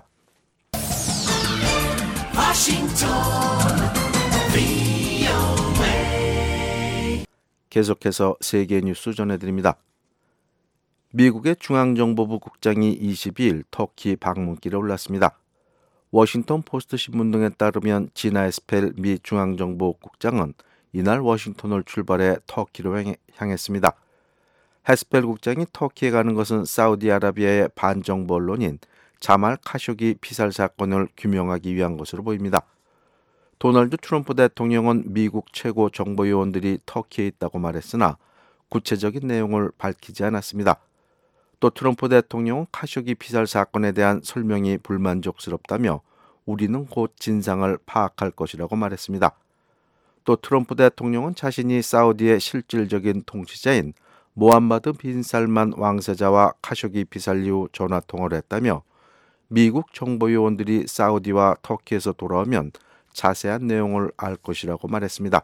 계속해서 세계 뉴스 전해드립니다. 미국의 중앙정보부 국장이 이십이일 터키 방문길에 올랐습니다. 워싱턴 포스트 신문 등에 따르면 지나 에스펠 미 중앙정보국 국장은 이날 워싱턴을 출발해 터키로 향했습니다. 헤스펠 국장이 터키에 가는 것은 사우디아라비아의 반정부 언론인 자말 카쇼기 피살 사건을 규명하기 위한 것으로 보입니다. 도널드 트럼프 대통령은 미국 최고 정보요원들이 터키에 있다고 말했으나 구체적인 내용을 밝히지 않았습니다. 또 트럼프 대통령은 카쇼기 피살 사건에 대한 설명이 불만족스럽다며 우리는 곧 진상을 파악할 것이라고 말했습니다. 또 트럼프 대통령은 자신이 사우디의 실질적인 통치자인 모함마드 빈 살만 왕세자와 카쇼기 피살 이후 전화통화를 했다며 미국 정보요원들이 사우디와 터키에서 돌아오면 자세한 내용을 알 것이라고 말했습니다.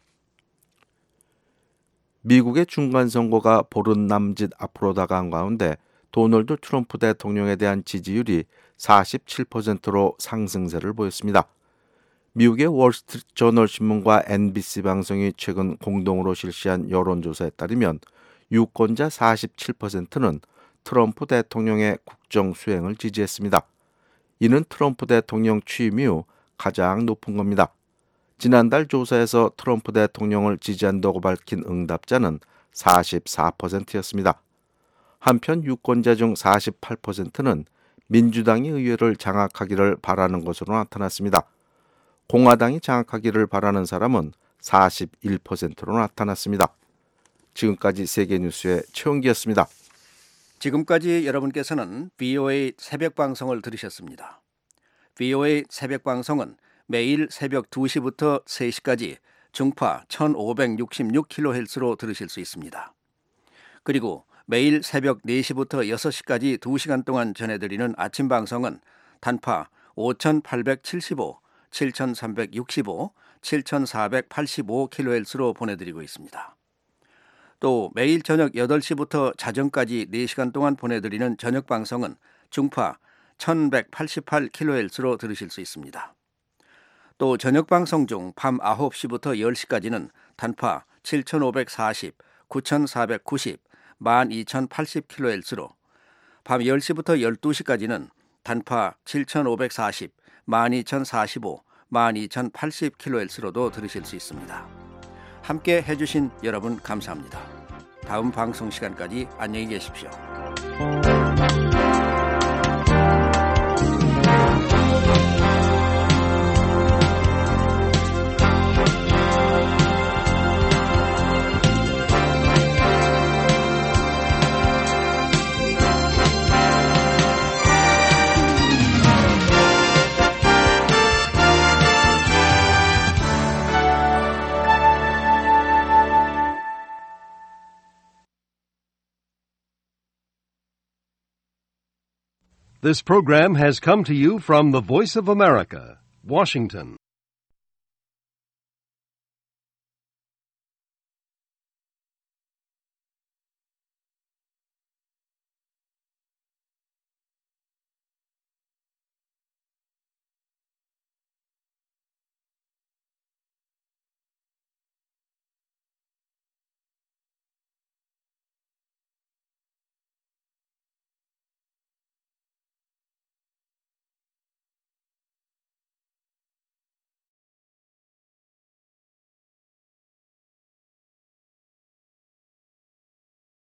미국의 중간선거가 보름 남짓 앞으로 다가온 가운데 도널드 트럼프 대통령에 대한 지지율이 사십칠 퍼센트로 상승세를 보였습니다. 미국의 월스트리트저널 신문과 엔비씨 방송이 최근 공동으로 실시한 여론조사에 따르면 유권자 사십칠 퍼센트는 트럼프 대통령의 국정 수행을 지지했습니다. 이는 트럼프 대통령 취임 이후 가장 높은 겁니다. 지난달 조사에서 트럼프 대통령을 지지한다고 밝힌 응답자는 사십사 퍼센트였습니다. 한편 유권자 중 사십팔 퍼센트는 민주당이 의회를 장악하기를 바라는 것으로 나타났습니다. 공화당이 장악하기를 바라는 사람은 사십일 퍼센트로 나타났습니다. 지금까지 세계뉴스의 최원기였습니다. 지금까지 여러분께서는 브이오에이 새벽방송을 들으셨습니다. 브이오에이 새벽방송은 매일 새벽 두 시부터 세 시까지 중파 천오백육십육 킬로헤르츠로 들으실 수 있습니다. 그리고 매일 새벽 네 시부터 여섯 시까지 두 시간 동안 전해드리는 아침 방송은 단파 오천팔백칠십오, 칠천삼백육십오, 칠천사백팔십오 킬로헤르츠로 보내드리고 있습니다. 또 매일 저녁 여덟 시부터 자정까지 네 시간 동안 보내드리는 저녁 방송은 중파 천백팔십팔 킬로헤르츠로 들으실 수 있습니다. 또 저녁 방송 중 밤 아홉 시부터 열 시까지는 단파 칠천오백사십, 구천사백구십, 만 이천팔십 킬로헤르츠로, 밤 열 시부터 열두 시까지는 단파 칠천오백사십, 만 이천사십오, 만 이천팔십 킬로헤르츠로도 들으실 수 있습니다. 함께 해주신 여러분 감사합니다. 다음 방송 시간까지 안녕히 계십시오. This program has come to you from the Voice of America, Washington.